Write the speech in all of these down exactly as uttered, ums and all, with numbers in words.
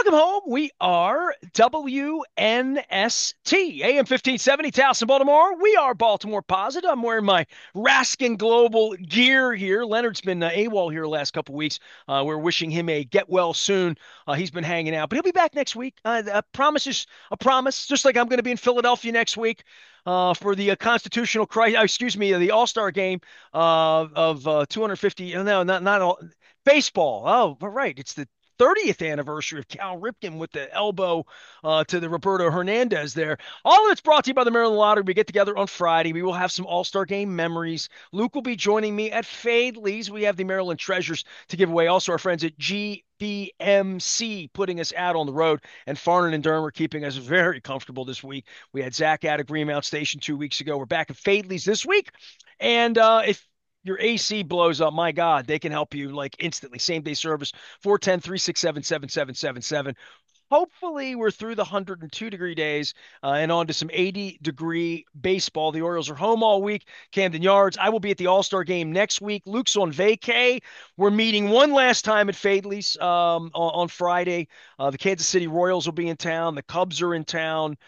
Welcome home. We are W N S T, A M fifteen seventy, Towson, Baltimore. We are Baltimore Positive. I'm wearing my Raskin Global gear here. Leonard's been uh, AWOL here the last couple weeks. Uh, we're wishing him a get well soon. Uh, he's been hanging out, but he'll be back next week. Uh, a promise is a promise, just like I'm going to be in Philadelphia next week uh, for the uh, constitutional crisis, uh, excuse me, the All-Star game uh, of uh, two hundred fifty. No, not, not all. Baseball. Oh, but right. It's the thirtieth anniversary of Cal Ripken with the elbow uh, to the Roberto Hernandez there. All of it's brought to you by the Maryland Lottery. We get together on Friday. We will have some All-Star Game memories. Luke will be joining me at Fadley's. We have the Maryland Treasures to give away. Also, our friends at G B M C putting us out on the road, and Farnan and Durham are keeping us very comfortable this week. We had Zach out at Greenmount Station two weeks ago. We're back at Fadley's this week. And uh, if your A C blows up, my God, they can help you like instantly. Same day service, four one zero, three six seven, seven seven seven seven. Hopefully, we're through the one hundred two degree days uh, and on to some eighty degree baseball. The Orioles are home all week, Camden Yards. I will be at the All Star game next week. Luke's on vacay. We're meeting one last time at Fadley's um, on, on Friday. Uh, the Kansas City Royals will be in town. The Cubs are in town.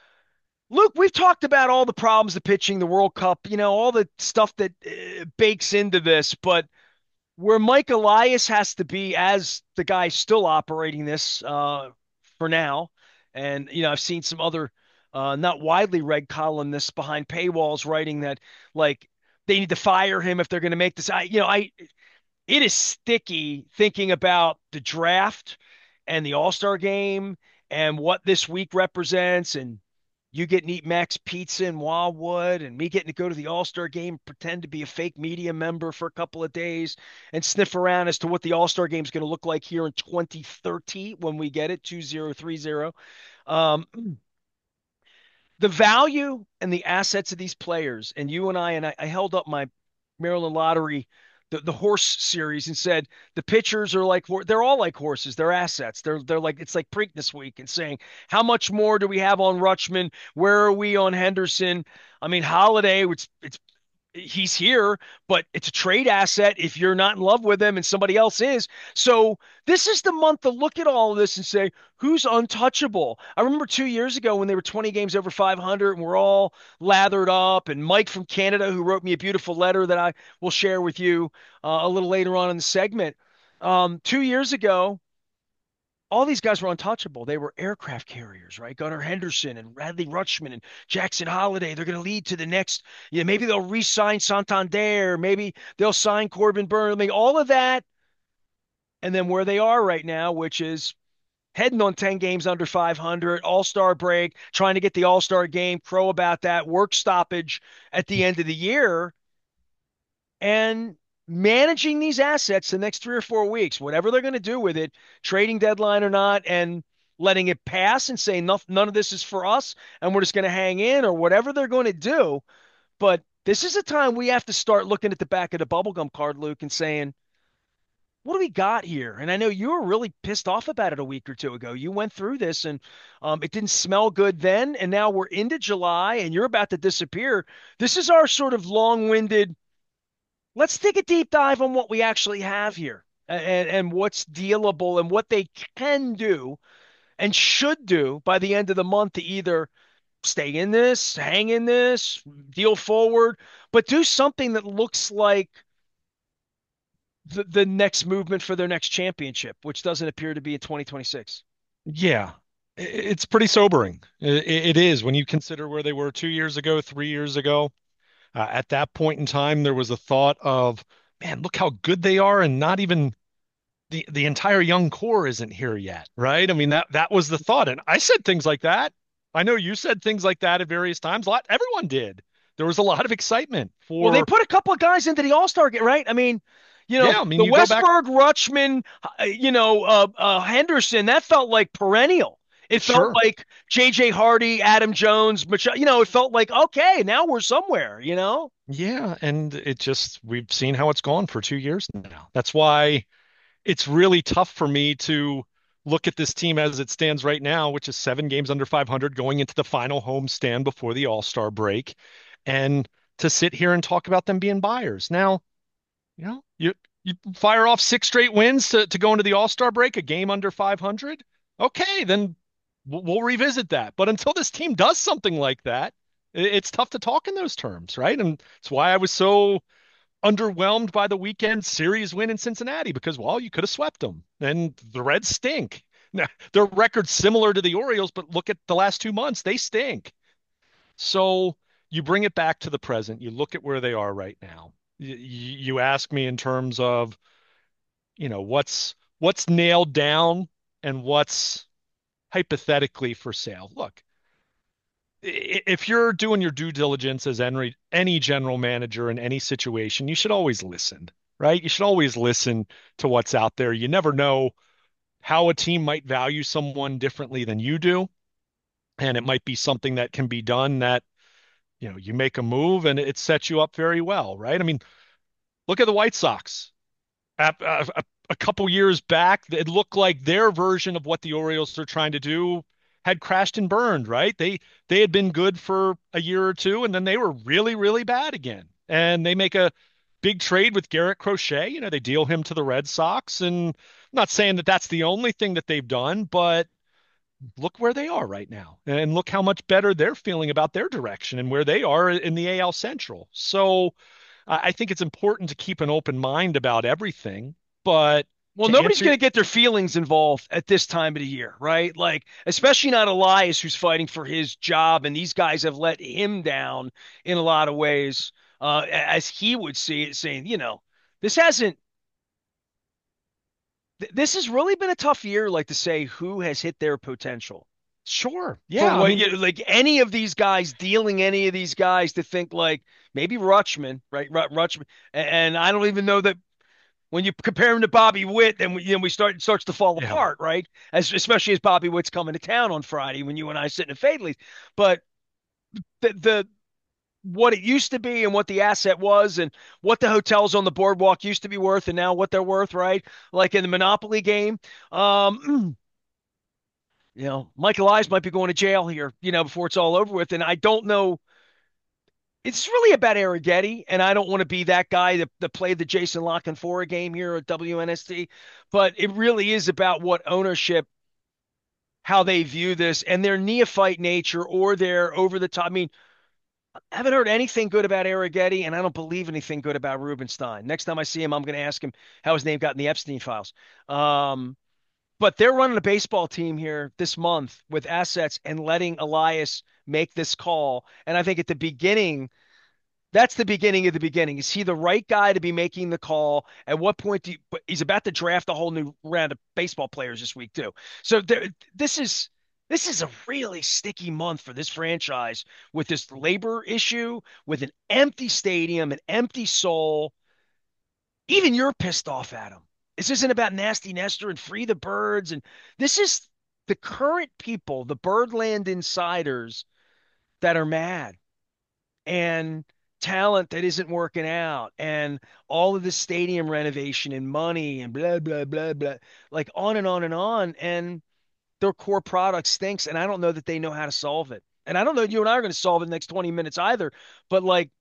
Luke, we've talked about all the problems, the pitching, the World Cup, you know, all the stuff that uh, bakes into this. But where Mike Elias has to be as the guy still operating this uh, for now, and, you know, I've seen some other uh, not widely read columnists behind paywalls writing that, like, they need to fire him if they're going to make this. I, you know, I, it is sticky thinking about the draft and the All-Star game and what this week represents, and you getting to eat Max Pizza in Wildwood, and me getting to go to the All-Star game, pretend to be a fake media member for a couple of days, and sniff around as to what the All-Star game is going to look like here in twenty thirty when we get it, two thousand thirty. Um, the value and the assets of these players, and you and I, and I, I held up my Maryland Lottery, the, the horse series, and said the pitchers are like, they're all like horses. They're assets. They're they're like, it's like Preakness week, and saying how much more do we have on Rutschman? Where are we on Henderson? I mean, Holiday, which it's he's here, but it's a trade asset if you're not in love with him and somebody else is. So this is the month to look at all of this and say, who's untouchable? I remember two years ago when they were twenty games over five hundred and we're all lathered up, and Mike from Canada, who wrote me a beautiful letter that I will share with you uh, a little later on in the segment. Um, two years ago, all these guys were untouchable. They were aircraft carriers, right? Gunnar Henderson and Radley Rutschman and Jackson Holiday. They're going to lead to the next. Yeah, maybe they'll re-sign Santander. Maybe they'll sign Corbin Burns. I mean, all of that, and then where they are right now, which is heading on ten games under five hundred, All-Star break, trying to get the All-Star game. Crow about that work stoppage at the end of the year, and managing these assets the next three or four weeks, whatever they're going to do with it, trading deadline or not, and letting it pass and saying none, none of this is for us and we're just going to hang in, or whatever they're going to do. But this is a time we have to start looking at the back of the bubblegum card, Luke, and saying, what do we got here? And I know you were really pissed off about it a week or two ago. You went through this, and um, it didn't smell good then. And now we're into July and you're about to disappear. This is our sort of long-winded, let's take a deep dive on what we actually have here, and, and what's dealable and what they can do and should do by the end of the month to either stay in this, hang in this, deal forward, but do something that looks like the, the next movement for their next championship, which doesn't appear to be in twenty twenty-six. Yeah, i- it's pretty sobering. I- It is when you consider where they were two years ago, three years ago. Uh, at that point in time, there was a thought of, man, look how good they are, and not even the the entire young core isn't here yet, right? I mean, that that was the thought, and I said things like that. I know you said things like that at various times. A lot, everyone did. There was a lot of excitement Well, they for, put a couple of guys into the All Star game, right? I mean, you know, yeah. I mean, the you go back, Westberg, Rutschman, uh, you know, uh, uh, Henderson, that felt like perennial. It felt sure. like J J Hardy, Adam Jones, Mach- you know, it felt like, okay, now we're somewhere, you know? Yeah, and it just we've seen how it's gone for two years now. That's why it's really tough for me to look at this team as it stands right now, which is seven games under five hundred going into the final home stand before the All-Star break, and to sit here and talk about them being buyers. Now, you know, you you fire off six straight wins to, to go into the All-Star break, a game under five hundred. Okay, then we'll, we'll revisit that. But until this team does something like that, it's tough to talk in those terms, right? And it's why I was so underwhelmed by the weekend series win in Cincinnati because, well, you could have swept them. And the Reds stink. Now, their record's similar to the Orioles, but look at the last two months, they stink. So you bring it back to the present. You look at where they are right now. You, you ask me in terms of, you know, what's what's nailed down and what's hypothetically for sale. Look, if you're doing your due diligence as any any general manager in any situation, you should always listen, right? You should always listen to what's out there. You never know how a team might value someone differently than you do, and it might be something that can be done that, you know, you make a move and it sets you up very well, right? I mean, look at the White Sox. A, a, a couple years back, it looked like their version of what the Orioles are trying to do had crashed and burned, right? They they had been good for a year or two, and then they were really, really bad again. And they make a big trade with Garrett Crochet. You know, they deal him to the Red Sox, and I'm not saying that that's the only thing that they've done, but look where they are right now, and look how much better they're feeling about their direction and where they are in the A L Central. So I think it's important to keep an open mind about everything. But Well, to nobody's answer, going to get their feelings involved at this time of the year, right? Like, especially not Elias, who's fighting for his job, and these guys have let him down in a lot of ways, uh, as he would see it, saying, you know, this hasn't, th- this has really been a tough year, like to say who has hit their potential. sure, For yeah, I what, mean, you know, like any of these guys, dealing any of these guys to think like maybe Rutschman, right? Ru- Rutschman, and I don't even know that when you compare him to Bobby Witt, then we, you know, we start it starts to fall yeah, apart, right? As especially as Bobby Witt's coming to town on Friday when you and I sit in Fadley's. But the the what it used to be and what the asset was and what the hotels on the boardwalk used to be worth and now what they're worth, right? Like in the Monopoly game. Um, you know, Michael Eyes might be going to jail here, you know, before it's all over with. And I don't know. It's really about Arrighetti, and I don't want to be that guy that, that played the Jason La Canfora game here at W N S T, but it really is about what ownership, how they view this, and their neophyte nature or their over the top. I mean, I haven't heard anything good about Arrighetti, and I don't believe anything good about Rubenstein. Next time I see him, I'm going to ask him how his name got in the Epstein files. Um, but they're running a baseball team here this month with assets and letting Elias make this call. And I think at the beginning, that's the beginning of the beginning. Is he the right guy to be making the call? At what point do you, but he's about to draft a whole new round of baseball players this week too. So there, this is this is a really sticky month for this franchise with this labor issue, with an empty stadium, an empty soul. Even you're pissed off at him. This isn't about Nasty Nestor and Free the Birds, and this is the current people, the Birdland insiders that are mad and talent that isn't working out and all of the stadium renovation and money and blah blah blah blah, like on and on and on, and their core product stinks, and I don't know that they know how to solve it, and I don't know you and I are going to solve it in the next twenty minutes either, but like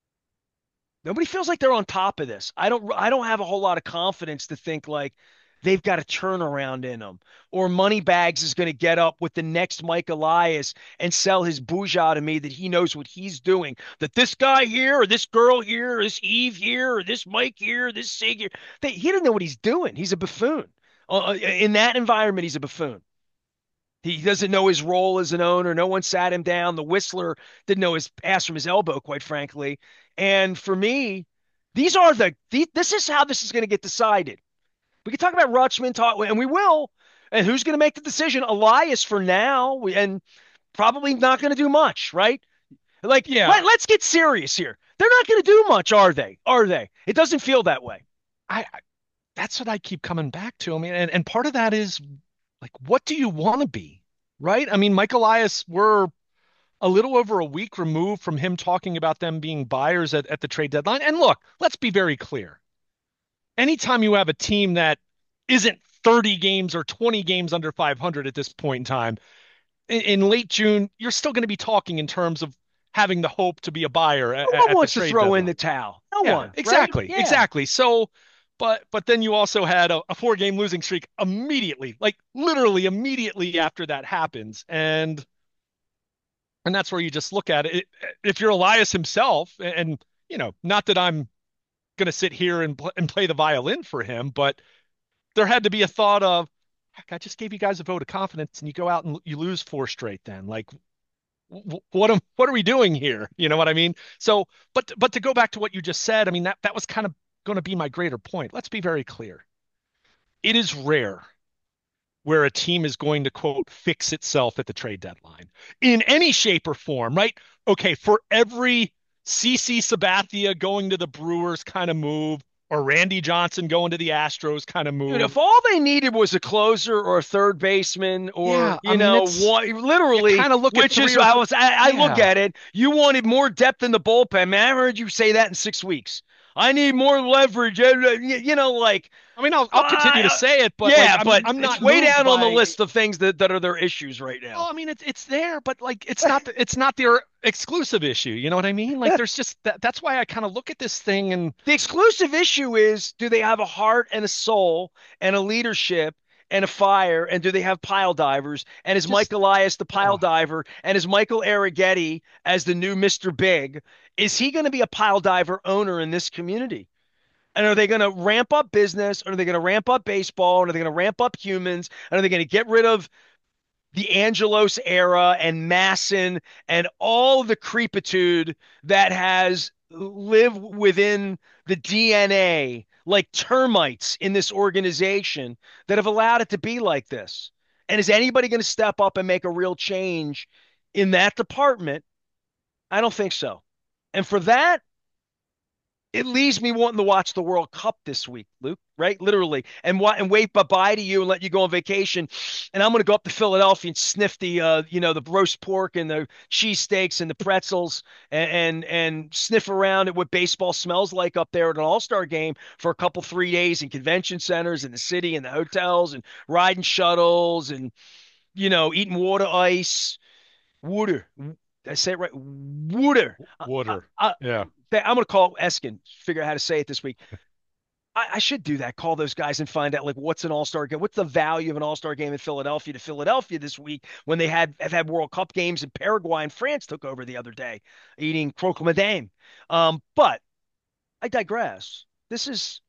nobody feels like they're on top of this. I don't I don't have a whole lot of confidence to think like they've got a turnaround in them. Or Moneybags is going to get up with the next Mike Elias and sell his bougie to me that he knows what he's doing. That this guy here or this girl here or this Eve here or this Mike here, or this Sig here, they, he doesn't know what he's doing. He's a buffoon. Uh, in that environment, he's a buffoon. He doesn't know his role as an owner. No one sat him down. The Whistler didn't know his ass from his elbow, quite frankly. And for me, these are the, the this is how this is going to get decided. We can talk about Rutschman, talk, and we will. And who's going to make the decision? Elias for now, and probably not going to do much, right? Like, yeah. let, let's get serious here. They're not going to do much, are they? Are they? It doesn't feel that way. I, I that's what I keep coming back to. I mean, and, and part of that is like, what do you want to be, right? I mean, Mike Elias, we're a little over a week removed from him talking about them being buyers at, at the trade deadline. And look, let's be very clear. Anytime you have a team that isn't thirty games or twenty games under five hundred at this point in time, in, in late June, you're still going to be talking in terms of having the hope to be a buyer at, No one at the wants to trade throw in deadline. the towel. No Yeah, one, right? exactly. Yeah. Exactly. So But but then you also had a, a four game losing streak immediately, like literally immediately after that happens. And and that's where you just look at it. If you're Elias himself, and you know, not that I'm going to sit here and pl- and play the violin for him, but there had to be a thought of, heck, I just gave you guys a vote of confidence, and you go out and you lose four straight. Then, like, w- what am what are we doing here? You know what I mean? So, but but to go back to what you just said, I mean that that was kind of going to be my greater point. Let's be very clear. It is rare where a team is going to quote fix itself at the trade deadline in any shape or form, right? Okay, for every C C Sabathia going to the Brewers kind of move, or Randy Johnson going to the Astros kind of Dude, move. if all they needed was a closer or a third baseman or, Yeah, I you mean know, it's one, you literally, kind of look at which three is, or I four. was, I, I look Yeah. at it, you wanted more depth in the bullpen. Man, I haven't heard you say that in six weeks. I need more leverage. uh, uh, You, you know, like, I mean, I'll I'll continue to uh, say it, but like yeah, I'm but I'm it's not way moved down on the by. list of things that, that are their issues right Well, now. I mean, it's it's there, but like it's not the, it's not their exclusive issue. You know what I mean? Like there's just that. That's why I kind of look at this thing and The exclusive issue is, do they have a heart and a soul and a leadership and a fire? And do they have pile divers? And is Mike just. Elias the pile Oh, diver? And is Michael Arrighetti as the new mister Big? Is he going to be a pile diver owner in this community? And are they going to ramp up business? Or are they going to ramp up baseball? And are they going to ramp up humans? And are they going to get rid of the Angelos era and Masson and all the creepitude that has lived within the D N A, like termites in this organization that have allowed it to be like this? And is anybody going to step up and make a real change in that department? I don't think so. And for that, it leaves me wanting to watch the World Cup this week, Luke, right? Literally. And wa- and wave bye-bye to you and let you go on vacation. And I'm going to go up to Philadelphia and sniff the uh, you know, the roast pork and the cheesesteaks and the pretzels and, and and sniff around at what baseball smells like up there at an All-Star game for a couple three days in convention centers in the city and the hotels and riding shuttles and you know, eating water ice. Water. I say it right. Water. I, I, water. I, Yeah. I'm going to call Eskin, figure out how to say it this week. I, I should do that. Call those guys and find out like what's an All Star game. What's the value of an All Star game in Philadelphia to Philadelphia this week when they had have had World Cup games in Paraguay and France took over the other day, eating croque madame. Um, but I digress. This is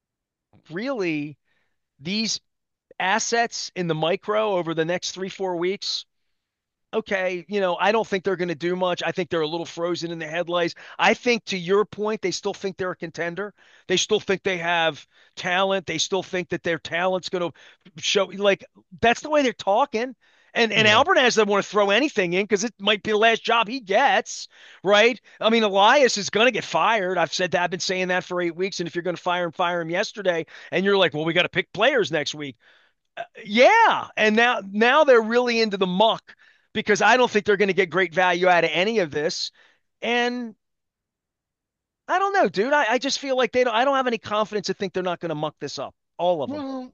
really these assets in the micro over the next three four weeks. Okay, you know, I don't think they're going to do much. I think they're a little frozen in the headlights. I think, to your point, they still think they're a contender. They still think they have talent. They still think that their talent's going to show. Like, that's the way they're talking. And and Yeah. Alvarez doesn't want to throw anything in because it might be the last job he gets, right? I mean, Elias is going to get fired. I've said that. I've been saying that for eight weeks. And if you're going to fire him, fire him yesterday. And you're like, well, we got to pick players next week. Yeah, and now now they're really into the muck because I don't think they're going to get great value out of any of this. And I don't know, dude. I, I just feel like they don't. I don't have any confidence to think they're not going to muck this up. All of them. Well,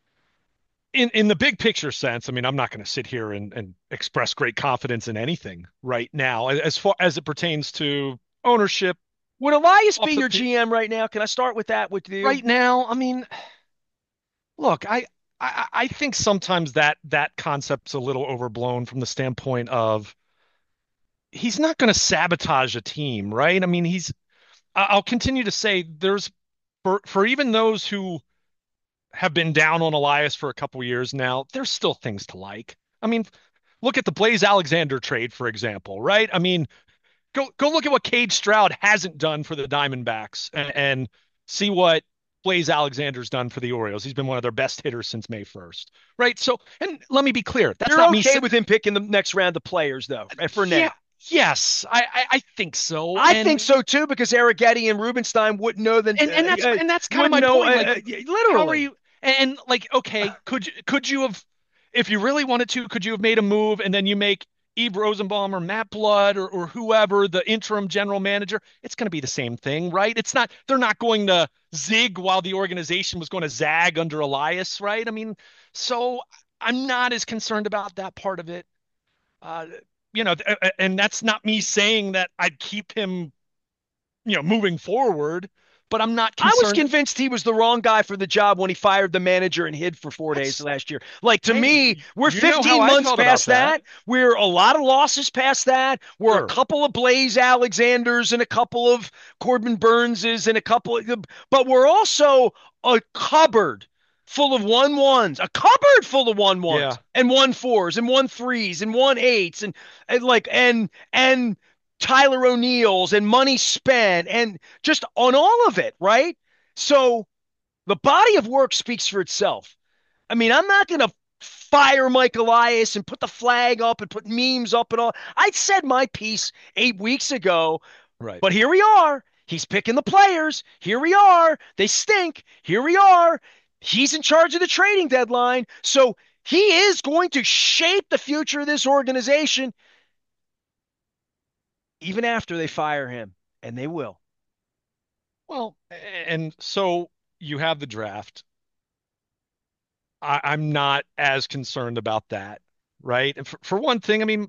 in in the big picture sense, I mean, I'm not going to sit here and and express great confidence in anything right now as far as it pertains to ownership Would Elias be off the your G M right now? Can I start with that with you? right now. I mean, look, I, I I think sometimes that that concept's a little overblown from the standpoint of he's not going to sabotage a team, right? I mean, he's I- will continue to say there's for for even those who have been down on Elias for a couple years now, there's still things to like. I mean, look at the Blaze Alexander trade, for example, right? I mean, go go look at what Cade Stroud hasn't done for the Diamondbacks and, and see what Blaze Alexander's done for the Orioles. He's been one of their best hitters since May first, right? So, and let me be clear, that's You're not me. okay with him picking the next round of players, though, for Yeah, now. yes, I, I I think so, I think and so too because Arrighetti and Rubenstein wouldn't know the and and that's uh, uh, and that's kind of wouldn't my know point. uh, Like, uh, how are literally. you? And, and like, okay, could you could you have, if you really wanted to, could you have made a move and then you make Eve Rosenbaum or Matt Blood or, or whoever the interim general manager? It's going to be the same thing, right? It's not. They're not going to zig while the organization was going to zag under Elias, right? I mean, so I'm not as concerned about that part of it. Uh, you know, and that's not me saying that I'd keep him, you know, moving forward. but I'm not I was concerned. convinced he was the wrong guy for the job when he fired the manager and hid for four days That's last year. Like to me, Hey, we're you know how fifteen I months felt about past that. that. We're a lot of losses past that. We're a Sure. couple of Blaze Alexanders and a couple of Corbin Burnses and a couple of, but we're also a cupboard full of one ones, a cupboard full of one ones Yeah. and one fours and one threes and one eights and, and like and and Tyler O'Neill's and money spent and just on all of it, right? So the body of work speaks for itself. I mean, I'm not going to fire Mike Elias and put the flag up and put memes up and all. I said my piece eight weeks ago, Right. but here we are. He's picking the players. Here we are. They stink. Here we are. He's in charge of the trading deadline. So he is going to shape the future of this organization even after they fire him, and they will. Well, and so you have the draft. I, I'm not as concerned about that, right? And for, for one thing, I mean,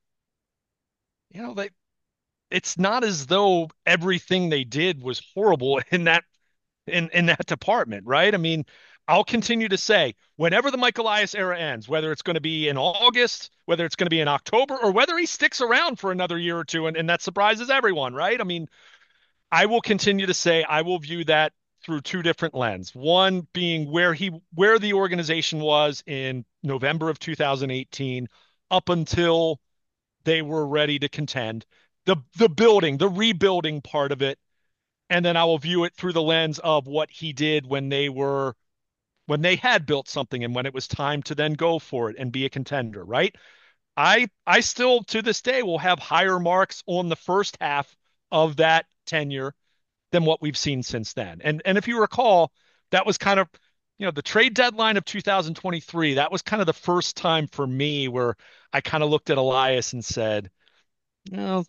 you know, they it's not as though everything they did was horrible in that in in that department, right? I mean, I'll continue to say whenever the Mike Elias era ends, whether it's going to be in August, whether it's going to be in October, or whether he sticks around for another year or two, and, and that surprises everyone, right? I mean, I will continue to say I will view that through two different lens. One being where he where the organization was in November of two thousand eighteen up until they were ready to contend. The the building, the rebuilding part of it, and then I will view it through the lens of what he did when they were when they had built something and when it was time to then go for it and be a contender, right? I I still to this day will have higher marks on the first half of that tenure than what we've seen since then. And and if you recall, that was kind of, you know, the trade deadline of two thousand twenty-three. That was kind of the first time for me where I kind of looked at Elias and said, no,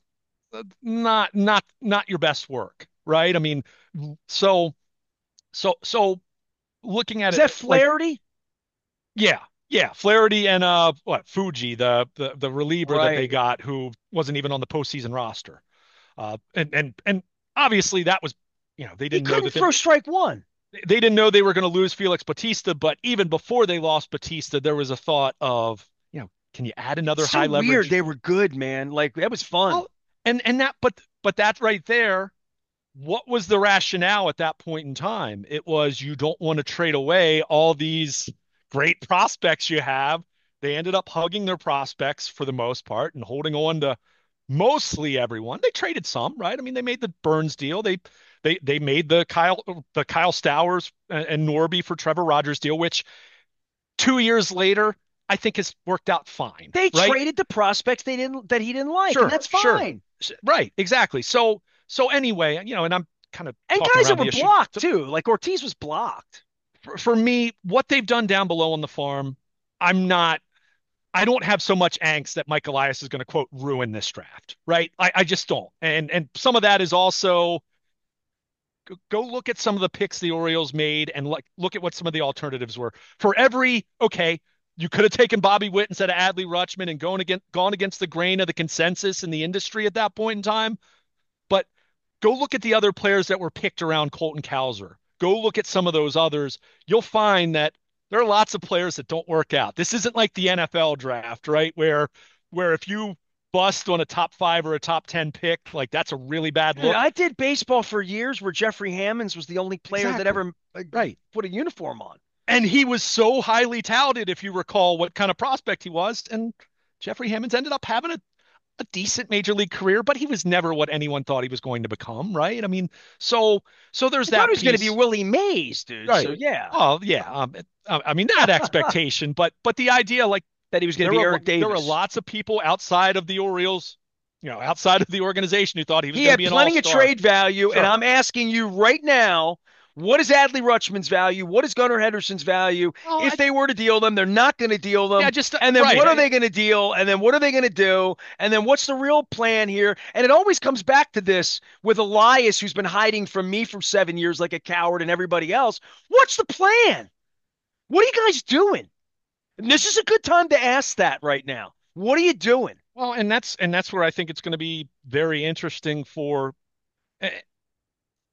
not not not your best work, right? I mean, so so so looking at Is it that like, Flaherty? yeah, yeah, Flaherty and uh what Fuji, the the the reliever that they Right. got who wasn't even on the postseason roster. Uh, and and and obviously that was, you know, they He didn't know couldn't that they, throw strike one. they didn't know they were going to lose Felix Batista, but even before they lost Batista, there was a thought of, you know, can you add another It's so high weird. leverage? They were good, man. Like that was fun. Well, and and that, but but that right there, what was the rationale at that point in time? It was you don't want to trade away all these great prospects you have. They ended up hugging their prospects for the most part and holding on to mostly everyone. They traded some, right? I mean, they made the Burns deal. They they they made the Kyle the Kyle Stowers and, and Norby for Trevor Rogers deal, which two years later I think has worked out fine, They right? traded the prospects they didn't that he didn't like, and Sure, that's sure. fine. Right, exactly. So so anyway, you know, and I'm kind of And talking guys that around were the issue. blocked So too. Like Ortiz was blocked. for, for me, what they've done down below on the farm, I'm not I don't have so much angst that Mike Elias is going to quote ruin this draft, right? I, I just don't. And and some of that is also go, go look at some of the picks the Orioles made and like look at what some of the alternatives were. For every okay, you could have taken Bobby Witt instead of Adley Rutschman and gone against gone against the grain of the consensus in the industry at that point in time. But go look at the other players that were picked around Colton Cowser. Go look at some of those others. You'll find that there are lots of players that don't work out. This isn't like the N F L draft, right? Where where if you bust on a top five or a top ten pick, like that's a really bad Dude, look. I did baseball for years where Jeffrey Hammonds was the only player that Exactly. ever uh, Right. put a uniform on. And he was so highly touted, if you recall what kind of prospect he was. And Jeffrey Hammonds ended up having a a decent major league career, but he was never what anyone thought he was going to become, right? I mean, so so there's I thought that he was going to be piece, Willie Mays, dude. right? So yeah, Oh yeah, um, I mean that expectation, but but the idea, like that he was going to there be were Eric there were Davis. lots of people outside of the Orioles, you know, outside of the organization who thought he was He going to had be an plenty of all-star. trade value, and Sure, I'm asking you right now, what is Adley Rutschman's value? What is Gunnar Henderson's value? well, If I, they were to deal them, they're not going to deal yeah, them. just uh, And then right. what are I, they going to deal? And then what are they going to do? And then what's the real plan here? And it always comes back to this with Elias, who's been hiding from me for seven years like a coward and everybody else. What's the plan? What are you guys doing? And this is a good time to ask that right now. What are you doing? well, and that's and that's where I think it's going to be very interesting for.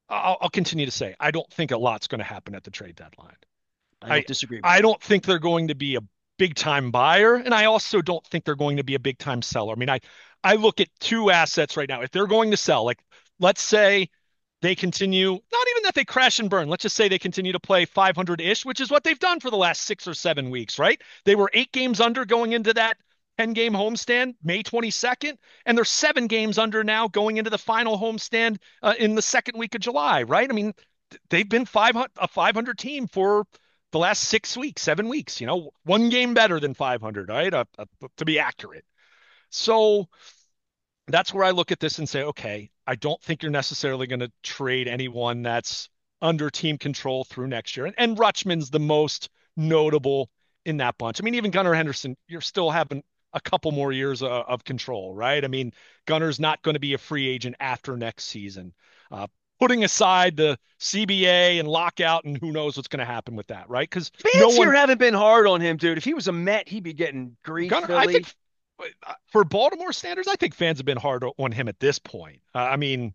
I'll, I'll continue to say I don't think a lot's going to happen at the trade deadline. I I don't disagree with I that. don't think they're going to be a big time buyer, and I also don't think they're going to be a big time seller. I mean, I I look at two assets right now. If they're going to sell, like let's say they continue, not even that they crash and burn. Let's just say they continue to play five hundred-ish, which is what they've done for the last six or seven weeks, right? They were eight games under going into that ten game homestand, May twenty-second, and they're seven games under now going into the final homestand uh, in the second week of July, right? I mean, they've been five hundred, a five hundred team for the last six weeks, seven weeks, you know, one game better than five hundred, right? Uh, uh, to be accurate. So that's where I look at this and say, okay, I don't think you're necessarily going to trade anyone that's under team control through next year. And, and Rutschman's the most notable in that bunch. I mean, even Gunnar Henderson, you're still having a couple more years of, of control, right? I mean, Gunner's not going to be a free agent after next season. Uh, putting aside the C B A and lockout and who knows what's going to happen with that, right? Because no Fans here one, haven't been hard on him, dude. If he was a Met, he'd be getting grief, Gunner, I think Philly. for Baltimore standards, I think fans have been hard on him at this point. Uh, I mean,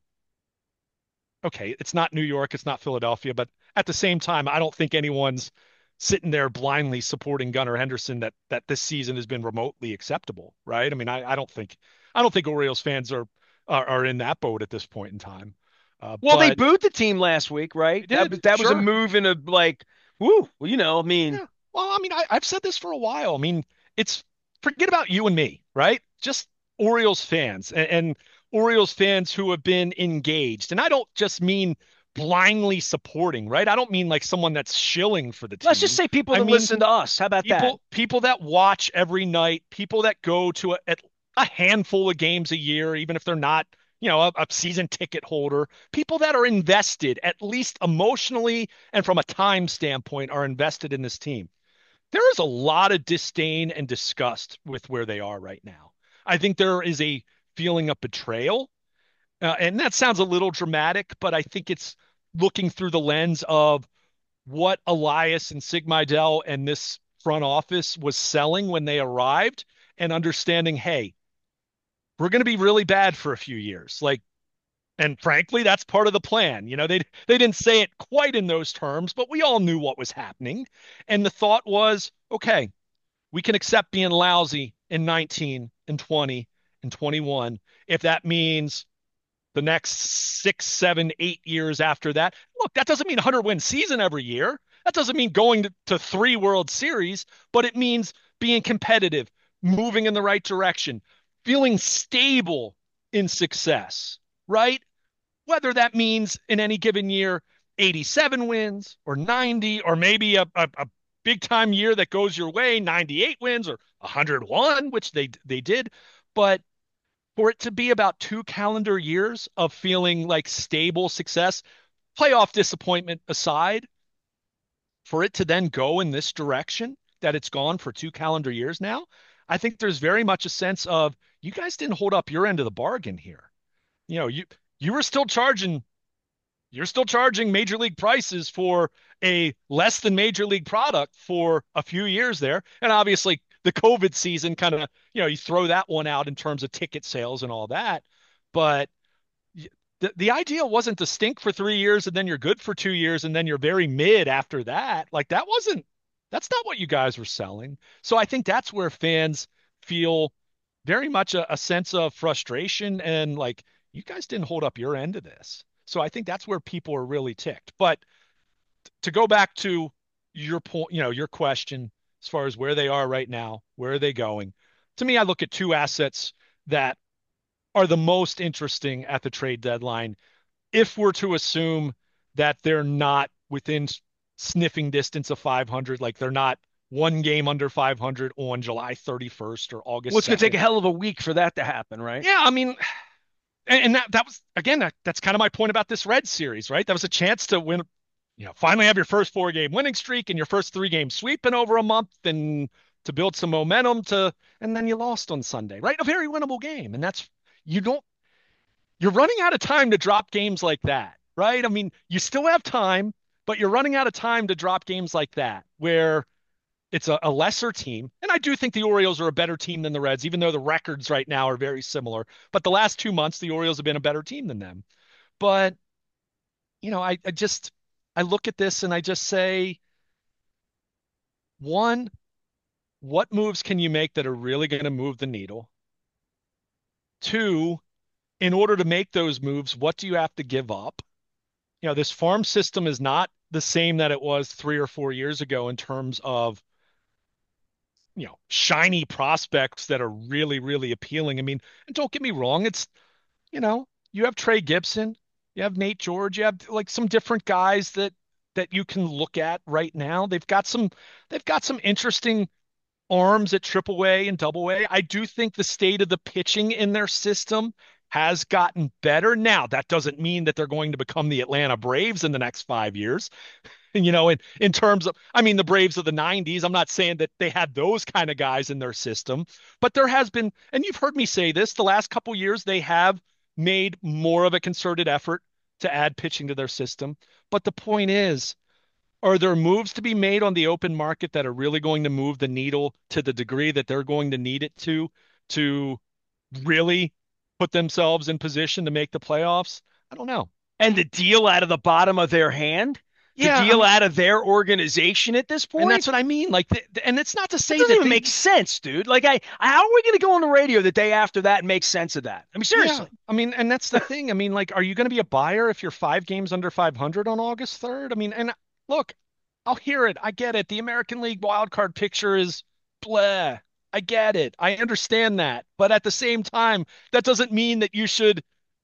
okay, it's not New York, it's not Philadelphia, but at the same time, I don't think anyone's sitting there blindly supporting Gunnar Henderson that that this season has been remotely acceptable, right? I mean, I, I don't think I don't think Orioles fans are, are are in that boat at this point in time. Uh, Well, they but booed the team last week, right? they That did, was that was a sure. move in a like, woo. Well, you know, I mean, Yeah. Well, I mean, I, I've said this for a while. I mean, it's forget about you and me, right? Just Orioles fans and, and Orioles fans who have been engaged. And I don't just mean blindly supporting, right? I don't mean like someone that's shilling for the let's just team. say people I that mean listen to us. How about that? people people that watch every night, people that go to a, at a handful of games a year, even if they're not, you know, a, a season ticket holder, people that are invested, at least emotionally and from a time standpoint, are invested in this team. There is a lot of disdain and disgust with where they are right now. I think there is a feeling of betrayal. Uh, and that sounds a little dramatic, but I think it's looking through the lens of what Elias and Sig Mejdal and this front office was selling when they arrived and understanding, hey, we're going to be really bad for a few years. Like, and frankly, that's part of the plan. You know, they they didn't say it quite in those terms, but we all knew what was happening. And the thought was, okay, we can accept being lousy in nineteen and twenty and twenty-one if that means the next six, seven, eight years after that. Look, that doesn't mean one hundred win season every year. That doesn't mean going to, to three World Series, but it means being competitive, moving in the right direction, feeling stable in success, right? Whether that means in any given year eighty-seven wins or ninety, or maybe a, a, a big time year that goes your way, ninety-eight wins or one hundred one, which they they did. But for it to be about two calendar years of feeling like stable success, playoff disappointment aside, for it to then go in this direction that it's gone for two calendar years now, I think there's very much a sense of you guys didn't hold up your end of the bargain here. You know, you you were still charging you're still charging major league prices for a less than major league product for a few years there. And obviously the COVID season kind of, you know, you throw that one out in terms of ticket sales and all that. But the, the idea wasn't to stink for three years and then you're good for two years and then you're very mid after that. Like that wasn't, that's not what you guys were selling. So I think that's where fans feel very much a, a sense of frustration and like, you guys didn't hold up your end of this. So I think that's where people are really ticked. But to go back to your point, you know, your question as far as where they are right now, where are they going? To me, I look at two assets that are the most interesting at the trade deadline if we're to assume that they're not within sniffing distance of five hundred, like they're not one game under five hundred on July thirty-first or Well, August it's going to take second. a hell of a week for that to happen, right? Yeah, I mean, and, and that that was again that, that's kind of my point about this Red series, right? That was a chance to win, you know, finally have your first four game winning streak and your first three game sweep in over a month and to build some momentum to, and then you lost on Sunday, right? A very winnable game. And that's, you don't, you're running out of time to drop games like that, right? I mean, you still have time, but you're running out of time to drop games like that where it's a, a lesser team. And I do think the Orioles are a better team than the Reds, even though the records right now are very similar. But the last two months, the Orioles have been a better team than them. But you know, I, I just I look at this and I just say, one, what moves can you make that are really going to move the needle? Two, in order to make those moves, what do you have to give up? You know, this farm system is not the same that it was three or four years ago in terms of, you know, shiny prospects that are really, really appealing. I mean, and don't get me wrong, it's, you know, you have Trey Gibson, you have Nate George, you have like some different guys that that you can look at right now. They've got some they've got some interesting arms at triple A and double A. I do think the state of the pitching in their system has gotten better. Now, that doesn't mean that they're going to become the Atlanta Braves in the next five years. You know, in, in terms of, I mean, the Braves of the nineties, I'm not saying that they had those kind of guys in their system, but there has been, and you've heard me say this, the last couple years, they have made more of a concerted effort to add pitching to their system. But the point is, are there moves to be made on the open market that are really going to move the needle to the degree that they're going to need it to, to really put themselves in position to make the playoffs? I don't know. And the deal out of the bottom of their hand, the Yeah, I deal mean, out of their organization at this and point. that's what I mean. Like, th- and it's not to That say doesn't that even they, make sense, dude. Like, I, how are we going to go on the radio the day after that and make sense of that? I mean, yeah, seriously. I mean, and that's the thing. I mean, like, are you going to be a buyer if you're five games under five hundred on August third? I mean, and look, I'll hear it. I get it. The American League wildcard picture is blah. I get it. I understand that. But at the same time, that doesn't mean that you should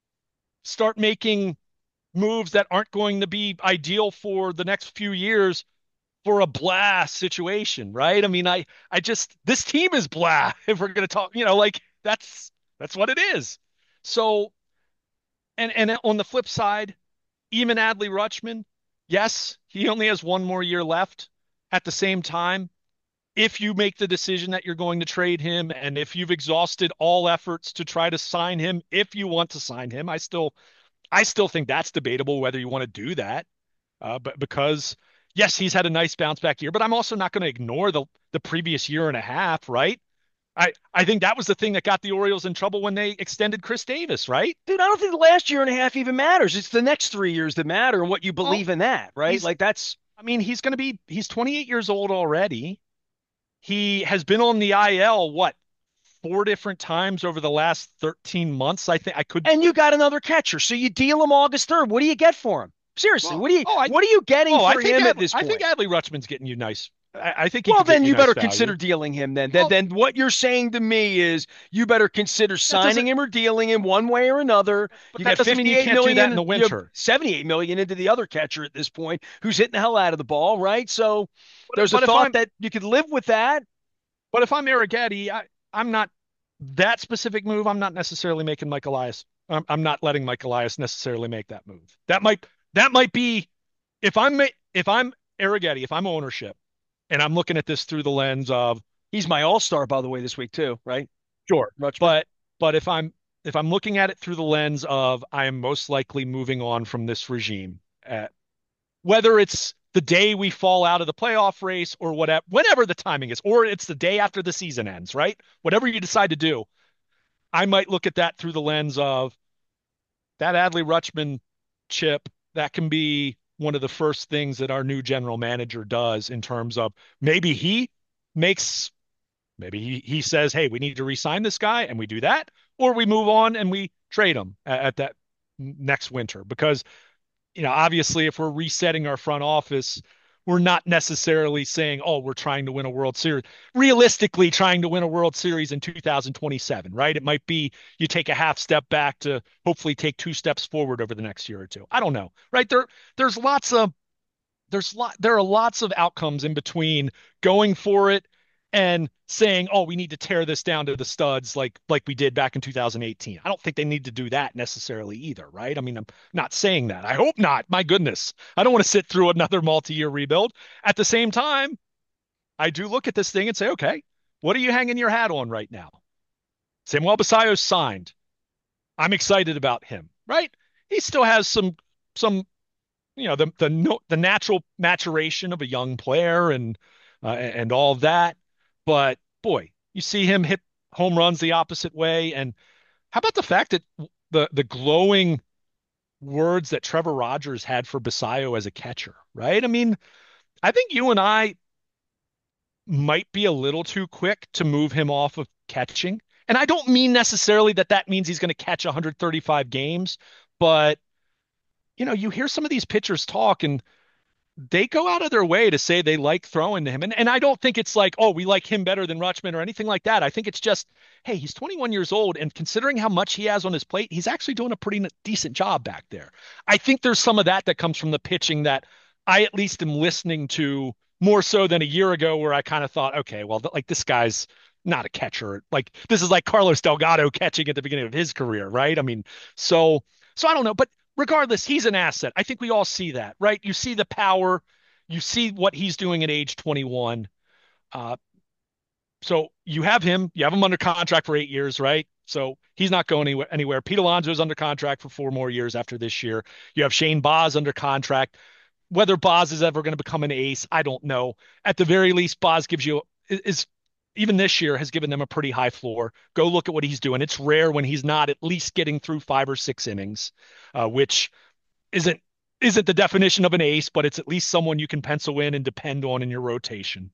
start making moves that aren't going to be ideal for the next few years for a blah situation, right? I mean, I I just this team is blah if we're going to talk, you know, like that's that's what it is. So, and and on the flip side, even Adley Rutschman, yes, he only has one more year left. At the same time, if you make the decision that you're going to trade him and if you've exhausted all efforts to try to sign him, if you want to sign him, I still I still think that's debatable whether you want to do that. Uh, but because yes, he's had a nice bounce back year, but I'm also not going to ignore the the previous year and a half, right? I I think that was the thing that got the Orioles in trouble when they extended Chris Davis, right? Dude, I don't think the last year and a half even matters. It's the next three years that matter and what you Well, believe in that, right? he's Like, that's, I mean, he's going to be he's twenty-eight years old already. He has been on the I L what four different times over the last thirteen months. I think I could and you got another catcher. So you deal him August third. What do you get for him? Seriously, well, what do you, oh, I what are you getting oh, I for think him at Adley, this I think point? Adley Rutschman's getting you nice. I, I think he Well, could get then you you nice better value. consider dealing him then. Then, Well, then what you're saying to me is you better consider that signing doesn't him or dealing him one way or another. but You that got doesn't mean you fifty-eight can't do that in million, the you know, winter. seventy-eight million into the other catcher at this point who's hitting the hell out of the ball, right? So But, there's a but if thought I'm that you could live with that. but if I'm Arrighetti, I I'm not that specific move. I'm not necessarily making Mike Elias. I'm, I'm not letting Mike Elias necessarily make that move. That might that might be if I'm if I'm Arrighetti, if I'm ownership, and I'm looking at this through the lens of He's my all-star, by the way, this week too, right? sure, Rutschman. but but if I'm if I'm looking at it through the lens of I am most likely moving on from this regime, uh, whether it's the day we fall out of the playoff race or whatever, whenever the timing is, or it's the day after the season ends, right? Whatever you decide to do, I might look at that through the lens of that Adley Rutschman chip. That can be one of the first things that our new general manager does in terms of maybe he makes maybe he, he says, hey, we need to re-sign this guy, and we do that, or we move on and we trade him at, at that next winter. Because, you know, obviously, if we're resetting our front office, we're not necessarily saying, oh, we're trying to win a World Series. Realistically, trying to win a World Series in two thousand twenty-seven, right? It might be you take a half step back to hopefully take two steps forward over the next year or two. I don't know, right? There, there's lots of there's lot there are lots of outcomes in between going for it and saying, "Oh, we need to tear this down to the studs like like we did back in two thousand eighteen." I don't think they need to do that necessarily either, right? I mean, I'm not saying that. I hope not. My goodness. I don't want to sit through another multi-year rebuild. At the same time, I do look at this thing and say, "Okay, what are you hanging your hat on right now?" Samuel Basallos signed. I'm excited about him, right? He still has some some you know the the no, the natural maturation of a young player and uh, and all of that. But boy, you see him hit home runs the opposite way. And how about the fact that the the glowing words that Trevor Rogers had for Basayo as a catcher, right? I mean, I think you and I might be a little too quick to move him off of catching. And I don't mean necessarily that that means he's going to catch one hundred thirty-five games, but you know, you hear some of these pitchers talk and they go out of their way to say they like throwing to him. And and I don't think it's like, oh, we like him better than Rutschman or anything like that. I think it's just, hey, he's twenty-one years old, and considering how much he has on his plate, he's actually doing a pretty decent job back there. I think there's some of that that comes from the pitching that I at least am listening to more so than a year ago, where I kind of thought, okay, well, like this guy's not a catcher. Like this is like Carlos Delgado catching at the beginning of his career, right? I mean, so so I don't know, but regardless, he's an asset. I think we all see that, right? You see the power, you see what he's doing at age twenty-one. Uh, so you have him, you have him under contract for eight years, right? So he's not going anywhere. anywhere. Pete Alonso is under contract for four more years after this year. You have Shane Baz under contract. Whether Baz is ever going to become an ace, I don't know. At the very least, Baz gives you is even this year has given them a pretty high floor. Go look at what he's doing. It's rare when he's not at least getting through five or six innings, uh, which isn't isn't the definition of an ace, but it's at least someone you can pencil in and depend on in your rotation.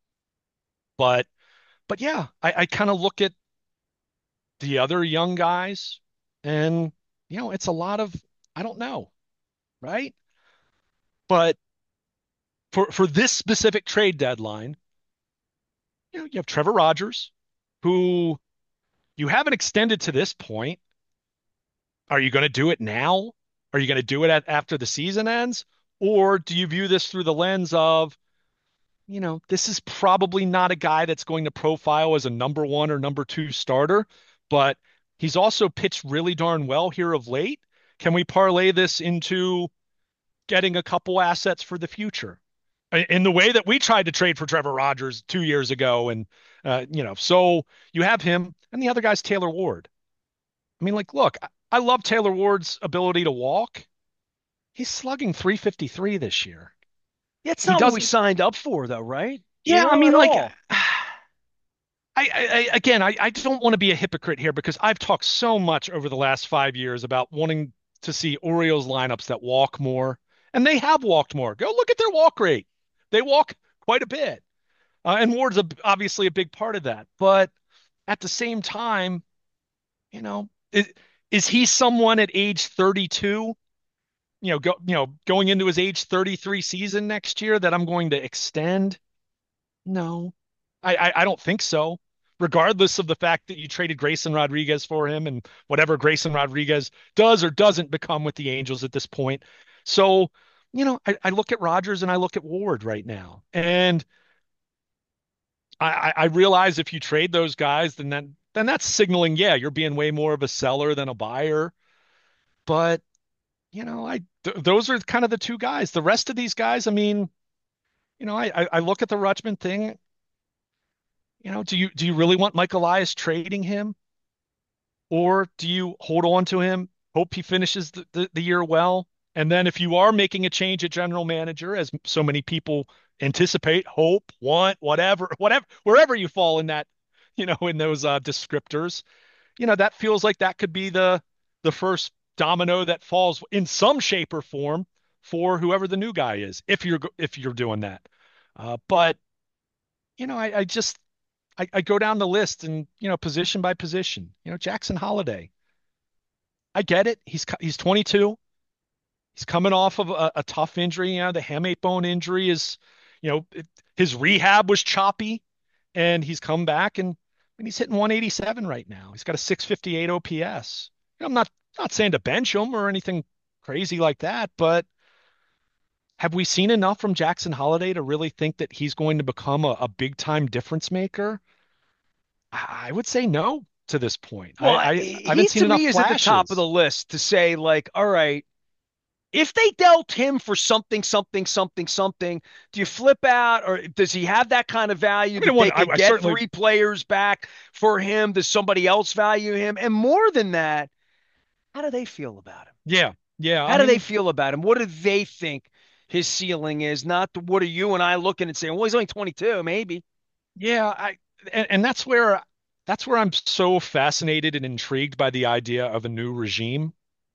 But but yeah, I, I kind of look at the other young guys, and you know, it's a lot of I don't know, right? But for for this specific trade deadline, you know, you have Trevor Rogers, who you haven't extended to this point. Are you going to do it now? Are you going to do it at, after the season ends? Or do you view this through the lens of, you know, this is probably not a guy that's going to profile as a number one or number two starter, but he's also pitched really darn well here of late. Can we parlay this into getting a couple assets for the future? In the way that we tried to trade for Trevor Rogers two years ago. And, uh, you know, so you have him, and the other guy's Taylor Ward. I mean, like, look, I, I love Taylor Ward's ability to walk. He's slugging three fifty-three this year. It's He not what we doesn't, signed up for, though, right? You yeah, I know, mean, at like, all. I, I, again, I, I don't want to be a hypocrite here because I've talked so much over the last five years about wanting to see Orioles lineups that walk more, and they have walked more. Go look at their walk rate. They walk quite a bit. Uh, and Ward's a, obviously a big part of that. But at the same time, you know, is, is he someone at age thirty-two, you know, go, you know, going into his age thirty-three season next year that I'm going to extend? No, I, I, I don't think so. Regardless of the fact that you traded Grayson Rodriguez for him and whatever Grayson Rodriguez does or doesn't become with the Angels at this point. So, you know, I, I look at Rogers and I look at Ward right now. And I, I realize if you trade those guys, then that, then that's signaling, yeah, you're being way more of a seller than a buyer. But, you know, I th those are kind of the two guys. The rest of these guys, I mean, you know, I, I I look at the Rutschman thing. You know, do you do you really want Mike Elias trading him, or do you hold on to him, hope he finishes the, the, the year well, and then if you are making a change at general manager, as so many people anticipate, hope, want, whatever, whatever, wherever you fall in that, you know, in those uh, descriptors, you know, that feels like that could be the the first domino that falls in some shape or form for whoever the new guy is, if you're if you're doing that. Uh, but you know, I, I just I, I go down the list and you know position by position. You know, Jackson Holiday. I get it. He's he's twenty-two. He's coming off of a, a tough injury. You know, the hamate bone injury is, you know, it, his rehab was choppy, and he's come back and, and he's hitting one eighty-seven right now. He's got a six fifty-eight O P S. I'm not not saying to bench him or anything crazy like that, but have we seen enough from Jackson Holiday to really think that he's going to become a, a big time difference maker? I would say no to this point. I, Well, I, I haven't he seen to enough me is at the top of flashes. the list to say, like, all right, if they dealt him for something, something, something, something, do you flip out or does he have that kind of value I mean, that one, they I, could I get certainly, three players back for him? Does somebody else value him? And more than that, how do they feel about him? yeah, yeah. I How do they mean, feel about him? What do they think his ceiling is? Not the, what are you and I looking and saying, well, he's only twenty-two, maybe. yeah, I, and, and that's where, that's where I'm so fascinated and intrigued by the idea of a new regime.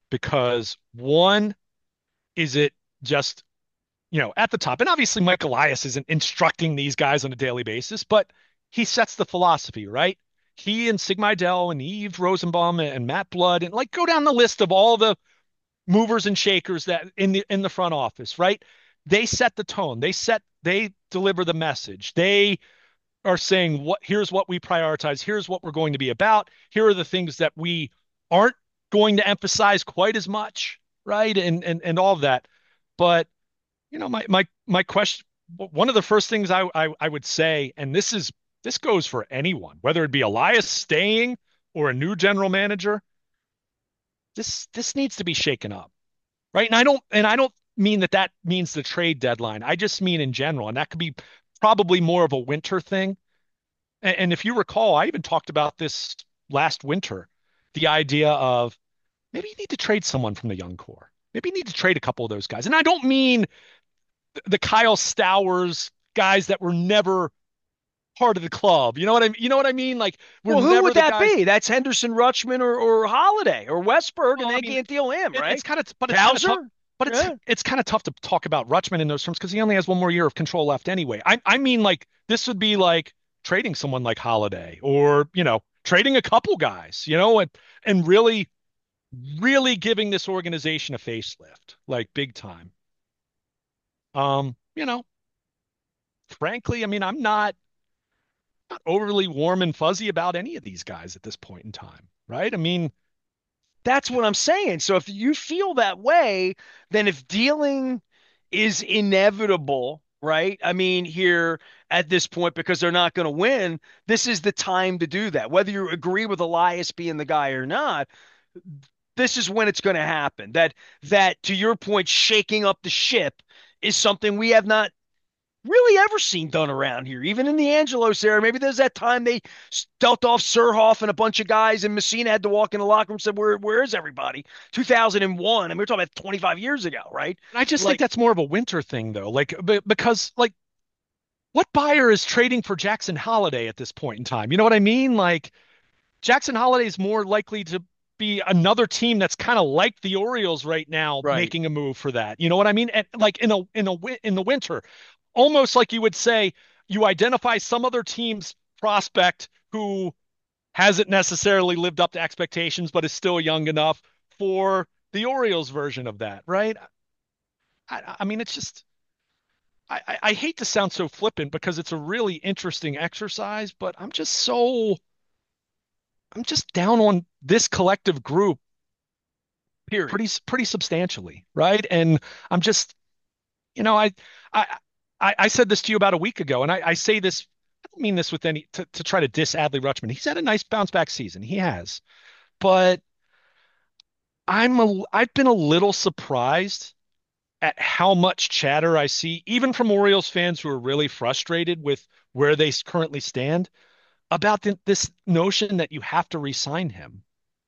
because one, is it just, you know, at the top? And obviously Mike Elias isn't instructing these guys on a daily basis, but he sets the philosophy, right? He and Sig Mejdal and Yves Rosenbaum and Matt Blood and like go down the list of all the movers and shakers that in the in the front office, right? They set the tone. They set they deliver the message. They are saying what here's what we prioritize. Here's what we're going to be about. Here are the things that we aren't going to emphasize quite as much, right? And and and all of that. But you know, my my my question, one of the first things I, I I would say, and this is this goes for anyone, whether it be Elias staying or a new general manager, this this needs to be shaken up, right? And I don't and I don't mean that that means the trade deadline. I just mean in general, and that could be probably more of a winter thing. And, and if you recall, I even talked about this last winter, the idea of maybe you need to trade someone from the young core. Maybe you need to trade a couple of those guys. And I don't mean the Kyle Stowers guys that were never part of the club. You know what I mean? You know what I mean? Like we're Well, who never would the that guys. be? That's Henderson, Rutschman, or, or Holiday, or Westberg, and Well, I they mean, can't deal him, it, it's right? kind of, but it's kind of tough. Bowser? But it's Yeah. it's kind of tough to talk about Rutschman in those terms because he only has one more year of control left anyway. I I mean, like this would be like trading someone like Holiday, or you know, trading a couple guys, you know, and and really really giving this organization a facelift, like big time. Um, you know, frankly, I mean, I'm not not overly warm and fuzzy about any of these guys at this point in time, right? I mean, That's what I'm saying. So if you feel that way, then if dealing is inevitable, right? I mean, here at this point, because they're not going to win, this is the time to do that. Whether you agree with Elias being the guy or not, this is when it's going to happen. That that to your point, shaking up the ship is something we have not really ever seen done around here. Even in the Angelos era, maybe there's that time they dealt off Surhoff and a bunch of guys, and Messina had to walk in the locker room and said, "Where, where is everybody?" two thousand one. I mean, we're talking about twenty-five years ago, right? I just think Like, that's more of a winter thing, though. Like, b- because like, what buyer is trading for Jackson Holiday at this point in time? You know what I mean? Like, Jackson Holiday is more likely to be another team that's kind of like the Orioles right now, right. making a move for that. You know what I mean? And like in a in a in the winter, almost like you would say you identify some other team's prospect who hasn't necessarily lived up to expectations, but is still young enough for the Orioles version of that, right? I, I mean, it's just I, I hate to sound so flippant because it's a really interesting exercise, but I'm just so I'm just down on this collective group Period. pretty pretty substantially, right? And I'm just, you know, I I I, I said this to you about a week ago, and I, I say this. I don't mean this with any to, to try to diss Adley Rutschman. He's had a nice bounce back season. He has, but I'm a I've been a little surprised at how much chatter I see, even from Orioles fans who are really frustrated with where they currently stand, about the, this notion that you have to re-sign him.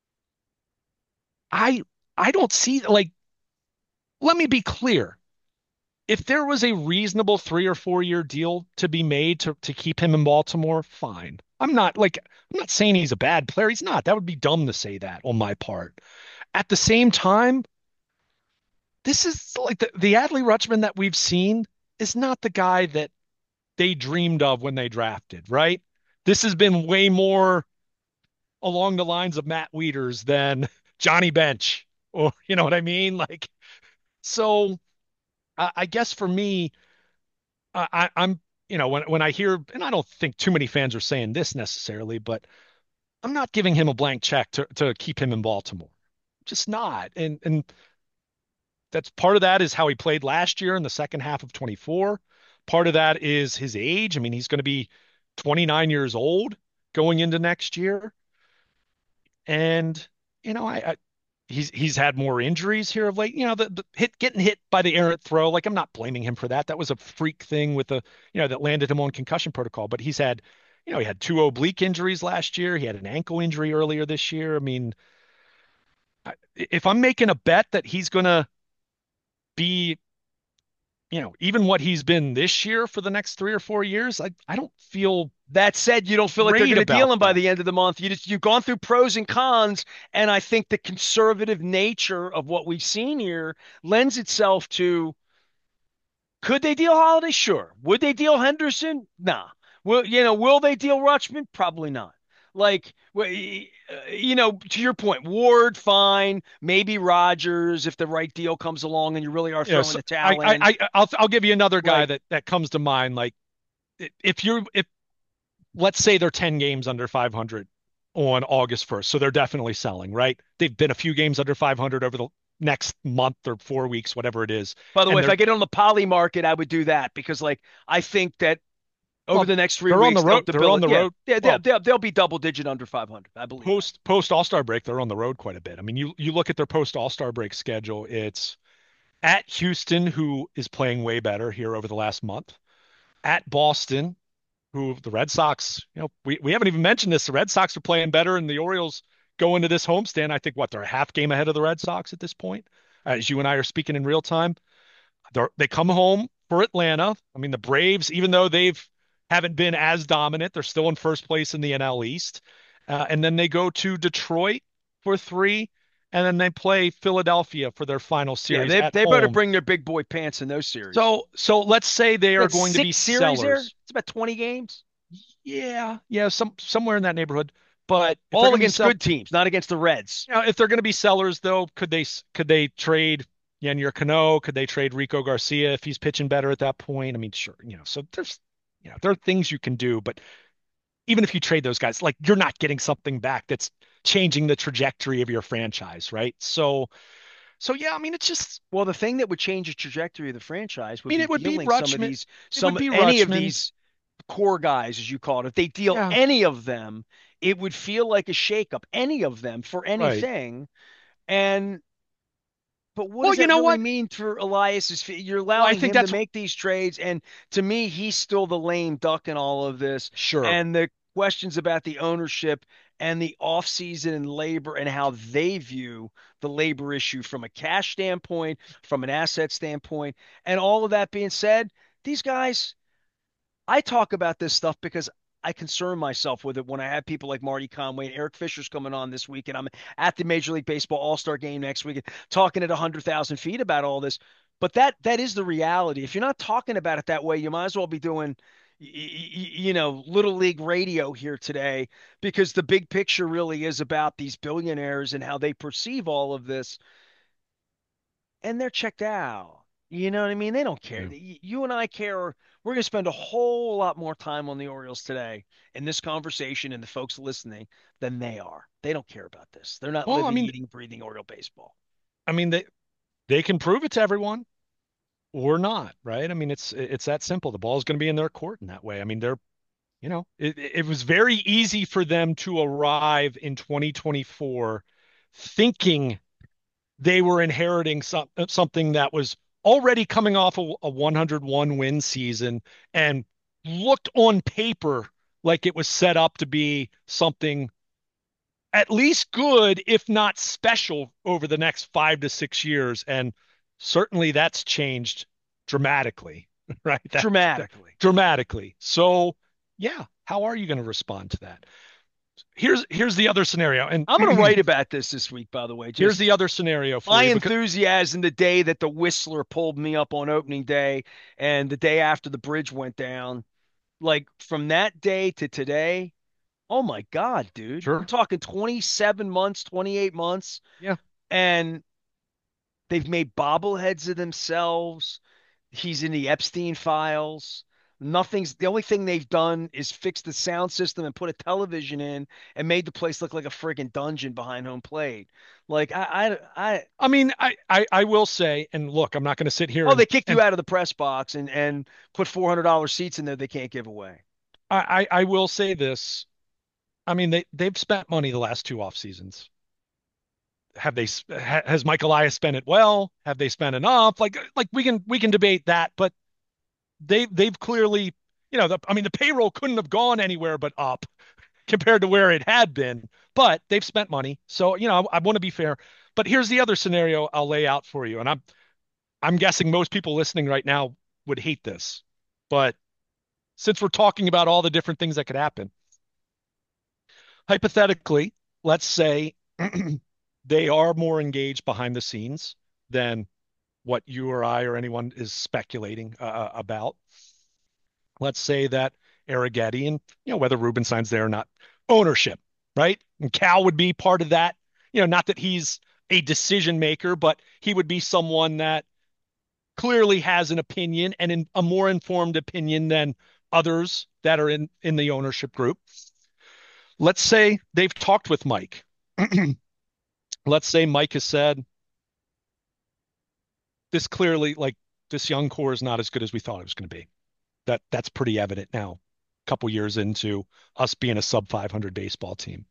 I I don't see like let me be clear. If there was a reasonable three or four year deal to be made to to keep him in Baltimore, fine. I'm not like I'm not saying he's a bad player. He's not. That would be dumb to say that on my part. At the same time, this is like the, the Adley Rutschman that we've seen is not the guy that they dreamed of when they drafted, right? This has been way more along the lines of Matt Wieters than Johnny Bench, or you know what I mean? Like, so I, I guess for me, I, I'm, you know, when when I hear, and I don't think too many fans are saying this necessarily, but I'm not giving him a blank check to to keep him in Baltimore. Just not. And and that's part of that is how he played last year in the second half of twenty-four. Part of that is his age. I mean, he's going to be twenty-nine years old going into next year. And, you know, I, I he's he's had more injuries here of late. You know, the, the hit getting hit by the errant throw. Like I'm not blaming him for that. That was a freak thing with the, you know, that landed him on concussion protocol. But he's had, you know, he had two oblique injuries last year. He had an ankle injury earlier this year. I mean, I, if I'm making a bet that he's going to be, you know, even what he's been this year for the next three or four years, I I don't feel That said, you don't feel like they're Great going to deal about him by that. the end of the month. You just you've gone through pros and cons, and I think the conservative nature of what we've seen here lends itself to could they deal Holiday? Sure. Would they deal Henderson? Nah. Will you know? Will they deal Rutschman? Probably not. Like, you know, to your point, Ward, fine. Maybe Rogers if the right deal comes along and you really are You know, throwing so the I, towel I, in. I, I'll, I'll give you another guy Like, that that comes to mind. Like, if you're, if let's say they're ten games under five hundred on August first, so they're definitely selling, right? They've been a few games under five hundred over the next month or four weeks, whatever it is, by the way, and if they're I get on the poly market, I would do that because, like, I think that over well, the next three they're on the weeks they'll road. They're on debil- the Yeah, road. yeah, they'll, Well, they'll, they'll be double digit under five hundred. I believe that. post post All Star break, they're on the road quite a bit. I mean, you you look at their post All Star break schedule. It's at Houston, who is playing way better here over the last month. At Boston, who the Red Sox, you know, we, we haven't even mentioned this. The Red Sox are playing better, and the Orioles go into this homestand. I think what they're a half game ahead of the Red Sox at this point, as you and I are speaking in real time. They're, they come home for Atlanta. I mean, the Braves, even though they've haven't been as dominant, they're still in first place in the N L East. Uh, and then they go to Detroit for three, and then they play Philadelphia for their final Yeah, series they at they better home. bring their big boy pants in those series. So, so let's say they are That going to be six series there. sellers. It's about twenty games, Yeah, yeah, some somewhere in that neighborhood. But if they're all going to be against sell, good teams, not against the Reds. you know, if they're going to be sellers though, could they could they trade Yennier Cano? Could they trade Rico Garcia if he's pitching better at that point? I mean, sure, you know. So there's, you know, there are things you can do, but even if you trade those guys, like you're not getting something back that's changing the trajectory of your franchise, right? So, so yeah, I mean, it's just, Well, the thing that would change the trajectory of the franchise I would mean, be it would be dealing some of Rutschman, these, it would some be any of Rutschman, these core guys, as you call it. If they deal yeah, any of them, it would feel like a shakeup. Any of them for right. anything, and but what Well, does you that know really what? mean for Elias's? You're Well, I allowing think him to that's make these trades, and to me, he's still the lame duck in all of this. sure. And the questions about the ownership and the offseason and labor and how they view the labor issue from a cash standpoint, from an asset standpoint, and all of that being said, these guys, I talk about this stuff because I concern myself with it when I have people like Marty Conway and Eric Fisher's coming on this week, and I'm at the Major League Baseball All Star Game next week, talking at a hundred thousand feet about all this. But that that is the reality. If you're not talking about it that way, you might as well be doing, you know, little league radio here today, because the big picture really is about these billionaires and how they perceive all of this, and they're checked out. You know what I mean? They don't care. Yeah. You and I care. We're going to spend a whole lot more time on the Orioles today in this conversation and the folks listening than they are. They don't care about this. They're not Well, I living, mean, eating, breathing Oriole baseball. I mean they they can prove it to everyone or not, right? I mean, it's it's that simple. The ball's going to be in their court in that way. I mean, they're, you know, it, it was very easy for them to arrive in twenty twenty-four thinking they were inheriting some, something that was already coming off a, a one hundred one win season and looked on paper like it was set up to be something at least good, if not special, over the next five to six years. And certainly that's changed dramatically, right? That, that Dramatically. dramatically. So, yeah, how are you going to respond to that? Here's here's the other scenario, and I'm going to write about this this week, by the way. here's Just the other scenario for my you because enthusiasm the day that the Whistler pulled me up on opening day and the day after the bridge went down. Like from that day to today, oh my God, dude. We're sure, talking twenty-seven months, twenty-eight months, yeah. and they've made bobbleheads of themselves. He's in the Epstein files. Nothing's the only thing they've done is fix the sound system and put a television in and made the place look like a friggin' dungeon behind home plate. Like I, I, I I mean, I, I, I will say, and look, I'm not going to sit here oh, and they kicked you and out of the press box and and put four hundred dollars seats in there they can't give away. I, I, I will say this. I mean, they they've spent money the last two off seasons. Have they? Ha, has Mike Elias spent it well? Have they spent enough? Like like we can we can debate that, but they they've clearly, you know, the, I mean, the payroll couldn't have gone anywhere but up compared to where it had been. But they've spent money, so you know, I, I want to be fair. But here's the other scenario I'll lay out for you, and I'm I'm guessing most people listening right now would hate this, but since we're talking about all the different things that could happen. Hypothetically, let's say they are more engaged behind the scenes than what you or I or anyone is speculating uh, about. Let's say that Arrighetti and, you know, whether Rubenstein's there or not, ownership, right? And Cal would be part of that. You know, not that he's a decision maker, but he would be someone that clearly has an opinion and in, a more informed opinion than others that are in in the ownership group. Let's say they've talked with Mike. Let's say Mike has said this clearly, like this young core is not as good as we thought it was going to be. That that's pretty evident now, a couple years into us being a sub five hundred baseball team.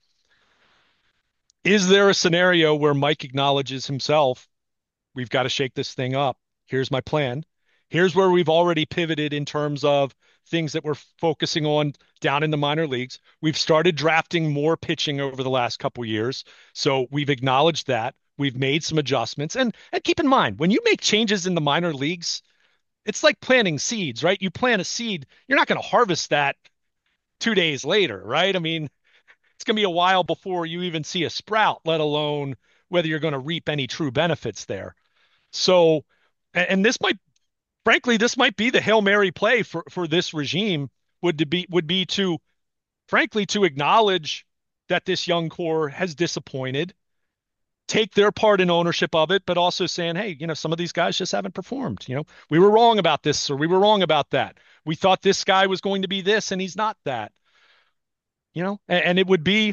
Is there a scenario where Mike acknowledges himself, we've got to shake this thing up? Here's my plan. Here's where we've already pivoted in terms of things that we're focusing on down in the minor leagues. We've started drafting more pitching over the last couple years. So we've acknowledged that. We've made some adjustments. And, and keep in mind, when you make changes in the minor leagues, it's like planting seeds, right? You plant a seed, you're not going to harvest that two days later, right? I mean, it's going to be a while before you even see a sprout, let alone whether you're going to reap any true benefits there. So, and this might, frankly, this might be the Hail Mary play for, for this regime would to be, would be to, frankly, to acknowledge that this young core has disappointed, take their part in ownership of it, but also saying, hey, you know, some of these guys just haven't performed. You know, we were wrong about this or we were wrong about that. We thought this guy was going to be this and he's not that. You know, and, and it would be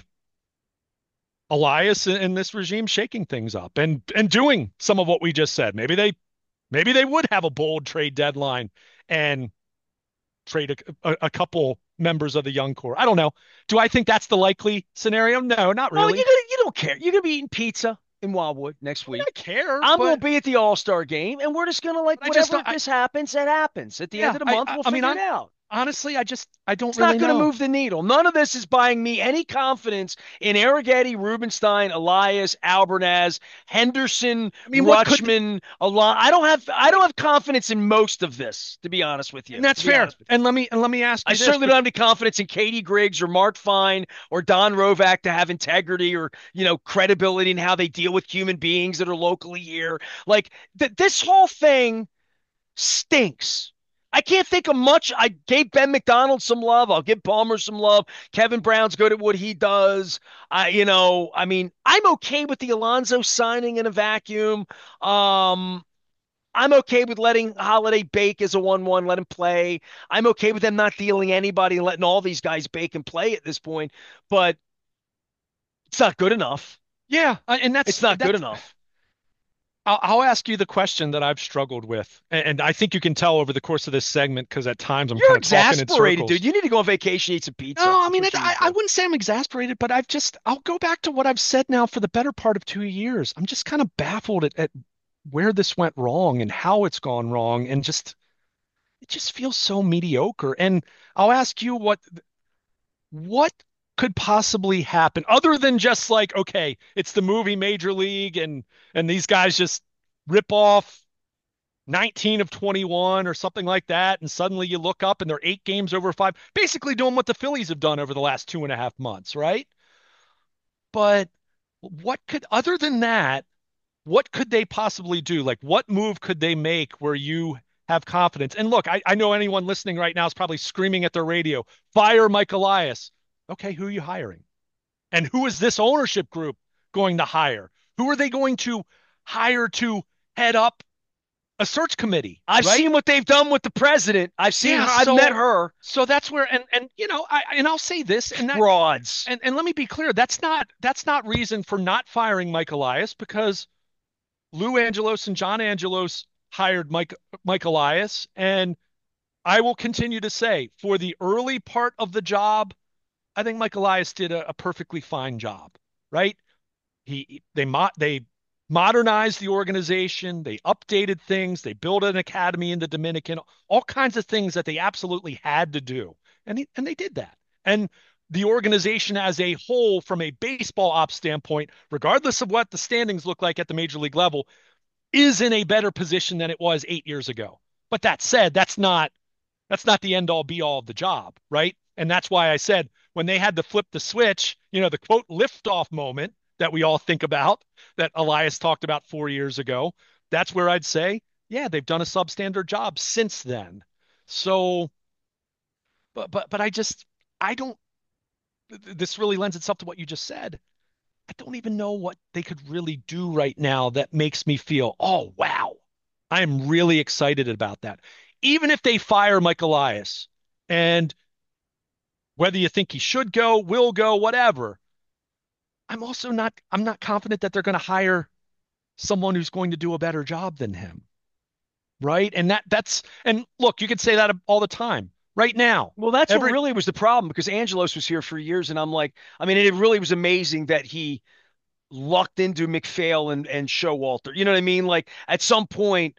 Elias and this regime shaking things up and and doing some of what we just said. Maybe they maybe they would have a bold trade deadline and trade a, a, a couple members of the young core. I don't know. Do I think that's the likely scenario? No, not Oh, really. you gonna, you don't care. You're gonna be eating pizza in Wildwood next I mean, week. I care, I'm gonna but be at the All Star game, and we're just gonna like I just whatever don't. I, this happens, it happens. At the end yeah, of the I, month, I we'll I mean, figure it I'm out. honestly, I just I don't It's not really going to know. move the needle. None of this is buying me any confidence in Arrighetti, Rubenstein, Elias, Albernaz, Henderson, I mean, what could Rutschman. Eli- I don't have I don't have confidence in most of this, to be honest with you. and that's To be fair. honest with you. And let me and let me ask I you this. certainly don't have any confidence in Katie Griggs or Mark Fine or Don Rovak to have integrity or, you know, credibility in how they deal with human beings that are locally here. Like th- this whole thing stinks. I can't think of much. I gave Ben McDonald some love. I'll give Palmer some love. Kevin Brown's good at what he does. I, you know, I mean, I'm okay with the Alonso signing in a vacuum. Um, I'm okay with letting Holiday bake as a one-one, let him play. I'm okay with them not dealing anybody and letting all these guys bake and play at this point, but it's not good enough. Yeah, uh, and that's It's not good that's enough. I'll, I'll ask you the question that I've struggled with, and, and I think you can tell over the course of this segment because at times I'm You're kind of talking in exasperated, circles. dude. You need to go on vacation, eat some pizza. No, I That's mean, what it, you need I, to I do. wouldn't say I'm exasperated, but I've just, I'll go back to what I've said now for the better part of two years. I'm just kind of baffled at, at where this went wrong and how it's gone wrong. And just, it just feels so mediocre. And I'll ask you what, what could possibly happen other than just like, okay, it's the movie Major League and, and these guys just rip off nineteen of twenty-one or something like that. And suddenly you look up and they're eight games over five, basically doing what the Phillies have done over the last two and a half months, right? But what could, other than that, what could they possibly do? Like, what move could they make where you have confidence? And look, I, I know anyone listening right now is probably screaming at their radio, fire Mike Elias. Okay, who are you hiring? And who is this ownership group going to hire? Who are they going to hire to head up a search committee, I've right? seen what they've done with the president. I've seen Yeah, her. I've met so her. so that's where and and you know, I and I'll say this and that Frauds. and and let me be clear, that's not that's not reason for not firing Mike Elias because Lou Angelos and John Angelos hired Mike Mike Elias, and I will continue to say for the early part of the job, I think Mike Elias did a, a perfectly fine job, right? He they mo they modernized the organization, they updated things, they built an academy in the Dominican, all kinds of things that they absolutely had to do. And he, and they did that. And the organization as a whole from a baseball ops standpoint, regardless of what the standings look like at the major league level, is in a better position than it was eight years ago. But that said, that's not That's not the end all be all of the job, right? And that's why I said when they had to flip the switch, you know, the quote liftoff moment that we all think about that Elias talked about four years ago, that's where I'd say, yeah, they've done a substandard job since then. So, but but but I just I don't. This really lends itself to what you just said. I don't even know what they could really do right now that makes me feel, oh wow, I'm really excited about that. Even if they fire Mike Elias, and whether you think he should go, will go, whatever, I'm also not I'm not confident that they're going to hire someone who's going to do a better job than him, right? And that that's and look, you could say that all the time. Right now, Well, that's what every really was the problem because Angelos was here for years, and I'm like, I mean, it really was amazing that he lucked into McPhail and and Showalter. You know what I mean? Like at some point,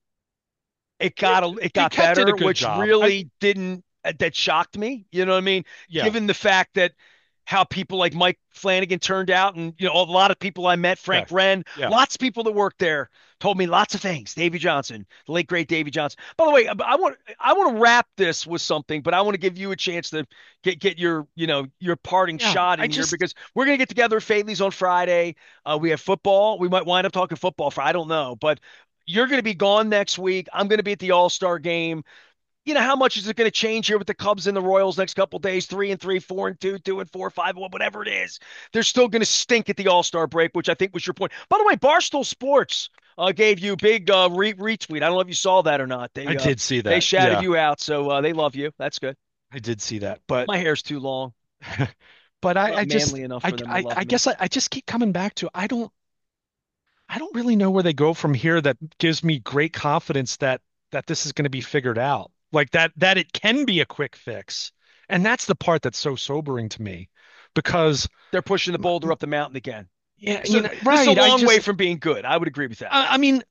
it he, got a, it he got kept did a better, good which job. I really didn't uh, that shocked me. You know what I mean? Yeah, Given the fact that how people like Mike Flanagan turned out, and you know, a lot of people I met, okay. Frank Wren, Yeah. lots of people that worked there told me lots of things. Davy Johnson, the late great Davy Johnson. By the way, I want I want to wrap this with something, but I want to give you a chance to get get your you know your parting Yeah. shot I in here just because we're gonna get together at Fadley's on Friday. Uh, we have football. We might wind up talking football for I don't know, but you're going to be gone next week. I'm going to be at the All Star game. You know, how much is it going to change here with the Cubs and the Royals next couple of days? Three and three, four and two, two and four, five, whatever it is. They're still going to stink at the All Star break, which I think was your point. By the way, Barstool Sports uh, gave you a big uh, re- retweet. I don't know if you saw that or not. I They uh, did see they that. shouted Yeah, you out, so uh, they love you. That's good. I did see that. But My hair's too long. but I, Not I just manly enough I for them to I, love I me. guess I, I just keep coming back to I don't I don't really know where they go from here that gives me great confidence that that this is going to be figured out. Like that that it can be a quick fix. And that's the part that's so sobering to me because They're pushing the boulder up the mountain again. yeah, you So know, this is a right. I long way just from being good. I would agree with that. I, I mean,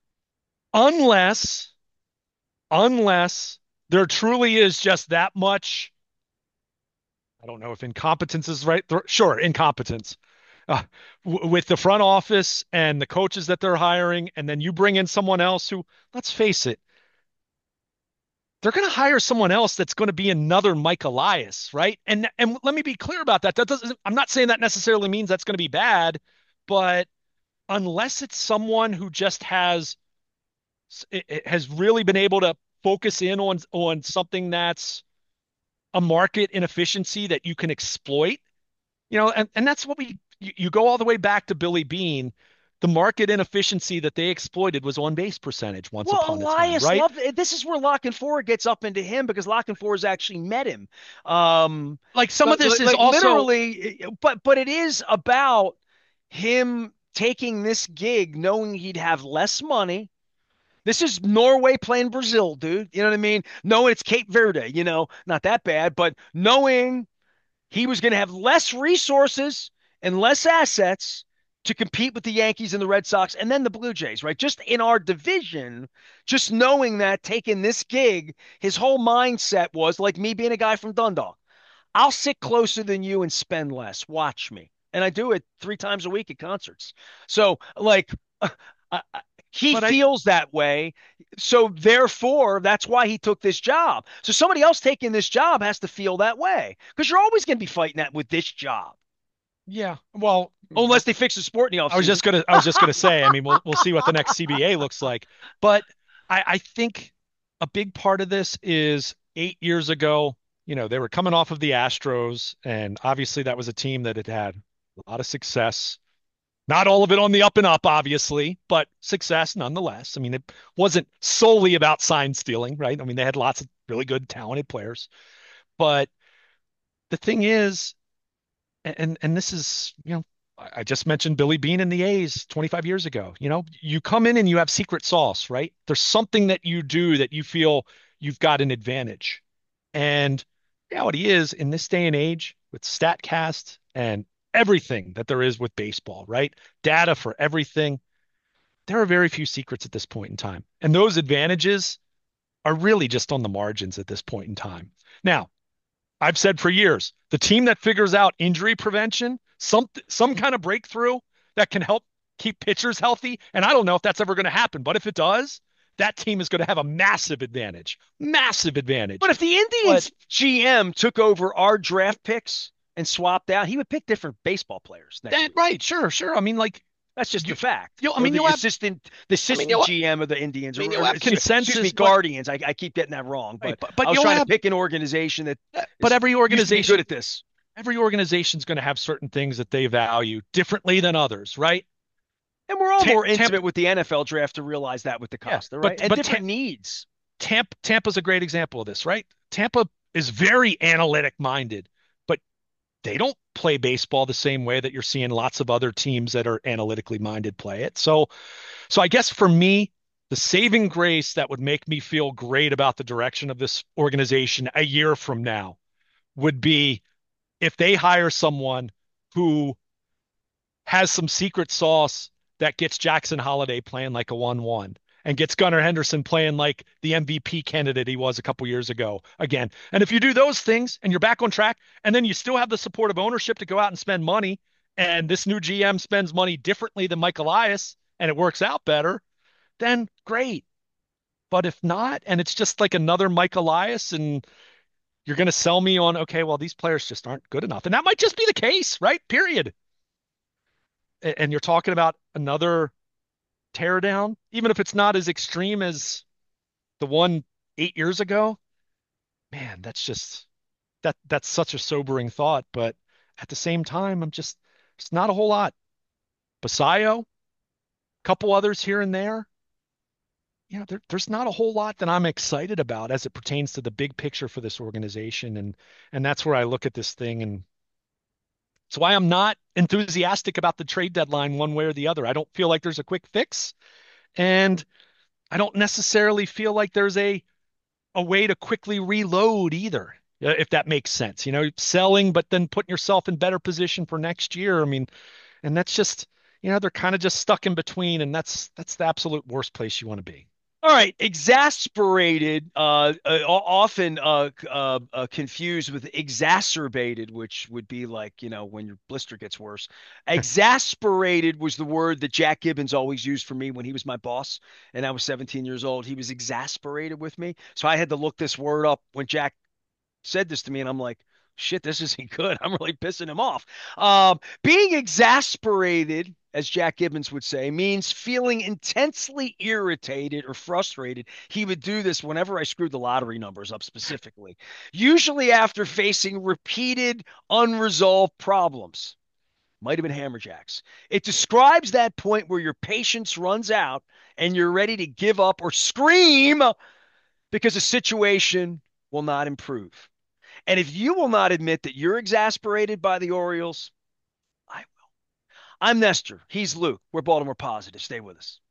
unless unless there truly is just that much, I don't know if incompetence is right. Sure, incompetence uh, w- with the front office and the coaches that they're hiring, and then you bring in someone else who, let's face it, they're going to hire someone else that's going to be another Mike Elias, right? And and let me be clear about that. That doesn't. I'm not saying that necessarily means that's going to be bad, but unless it's someone who just has it, it has really been able to focus in on on something that's a market inefficiency that you can exploit, you know, and, and that's what we you, you go all the way back to Billy Bean. The market inefficiency that they exploited was on base percentage once Well, upon a time, Elias right? loved it. This is where Lock and Four gets up into him because Lock and Four has actually met him. Um, Like some of like, this like, is like also literally, but but it is about him taking this gig knowing he'd have less money. This is Norway playing Brazil, dude. You know what I mean? Knowing it's Cape Verde, you know, not that bad, but knowing he was going to have less resources and less assets to compete with the Yankees and the Red Sox and then the Blue Jays, right? Just in our division, just knowing that taking this gig, his whole mindset was like me being a guy from Dundalk. I'll sit closer than you and spend less. Watch me. And I do it three times a week at concerts. So, like, uh, uh, he but I feels that way. So, therefore, that's why he took this job. So, somebody else taking this job has to feel that way because you're always going to be fighting that with this job, yeah, well, unless they fix the sport in the I was offseason. just gonna I was just gonna say, I mean, we'll we'll see what the next C B A looks like. But I, I think a big part of this is eight years ago, you know, they were coming off of the Astros, and obviously that was a team that had had a lot of success. Not all of it on the up and up, obviously, but success nonetheless. I mean, it wasn't solely about sign stealing, right? I mean, they had lots of really good, talented players. But the thing is, and and this is, you know, I just mentioned Billy Bean and the A's twenty-five years ago. You know, you come in and you have secret sauce, right? There's something that you do that you feel you've got an advantage. And reality is, in this day and age, with StatCast and everything that there is with baseball, right? Data for everything, there are very few secrets at this point in time. And those advantages are really just on the margins at this point in time. Now, I've said for years, the team that figures out injury prevention, some some kind of breakthrough that can help keep pitchers healthy, and I don't know if that's ever going to happen, but if it does, that team is going to have a massive advantage, massive But advantage. if the But Indians G M took over our draft picks and swapped out, he would pick different baseball players next that, week. right, sure, sure. I mean, like That's just you, the fact. you. I Or mean, the you'll have. assistant, the I mean, assistant you'll. G M of the I Indians, or, mean, you'll or have excuse me, consensus, but Guardians. I, I keep getting that wrong, right, but but but I was you'll trying to have. pick an organization that But is every used to be good organization, at this. every organization is going to have certain things that they value differently than others, right? And we're all Tampa, more Tampa intimate with the N F L draft to realize that with the yeah, Costa, but right? And but Ta- different needs. Tampa, Tampa's a great example of this, right? Tampa is very analytic minded, but they don't play baseball the same way that you're seeing lots of other teams that are analytically minded play it. So, so I guess for me, the saving grace that would make me feel great about the direction of this organization a year from now would be if they hire someone who has some secret sauce that gets Jackson Holiday playing like a one one and gets Gunnar Henderson playing like the M V P candidate he was a couple years ago again. And if you do those things and you're back on track, and then you still have the support of ownership to go out and spend money, and this new G M spends money differently than Mike Elias and it works out better, then great. But if not, and it's just like another Mike Elias, and you're going to sell me on, okay, well, these players just aren't good enough. And that might just be the case, right? Period. And you're talking about another tear down, even if it's not as extreme as the one eight years ago, man, that's just that that's such a sobering thought. But at the same time, I'm just it's not a whole lot. Basayo, a couple others here and there. You know, there, there's not a whole lot that I'm excited about as it pertains to the big picture for this organization, and and that's where I look at this thing, and it's why I'm not enthusiastic about the trade deadline one way or the other. I don't feel like there's a quick fix, and I don't necessarily feel like there's a a way to quickly reload either, uh, if that makes sense. You know, selling, but then putting yourself in better position for next year. I mean, and that's just, you know, they're kind of just stuck in between, and that's that's the absolute worst place you want to be. All right, exasperated, uh, uh, often uh, uh, uh, confused with exacerbated, which would be like, you know, when your blister gets worse. Exasperated was the word that Jack Gibbons always used for me when he was my boss, and I was seventeen years old. He was exasperated with me, so I had to look this word up when Jack said this to me, and I'm like, shit, this isn't good. I'm really pissing him off. Um, being exasperated, as Jack Gibbons would say, means feeling intensely irritated or frustrated. He would do this whenever I screwed the lottery numbers up specifically, usually after facing repeated unresolved problems. Might have been hammerjacks. It describes that point where your patience runs out and you're ready to give up or scream because a situation will not improve. And if you will not admit that you're exasperated by the Orioles, I will. I'm Nestor. He's Luke. We're Baltimore Positive. Stay with us.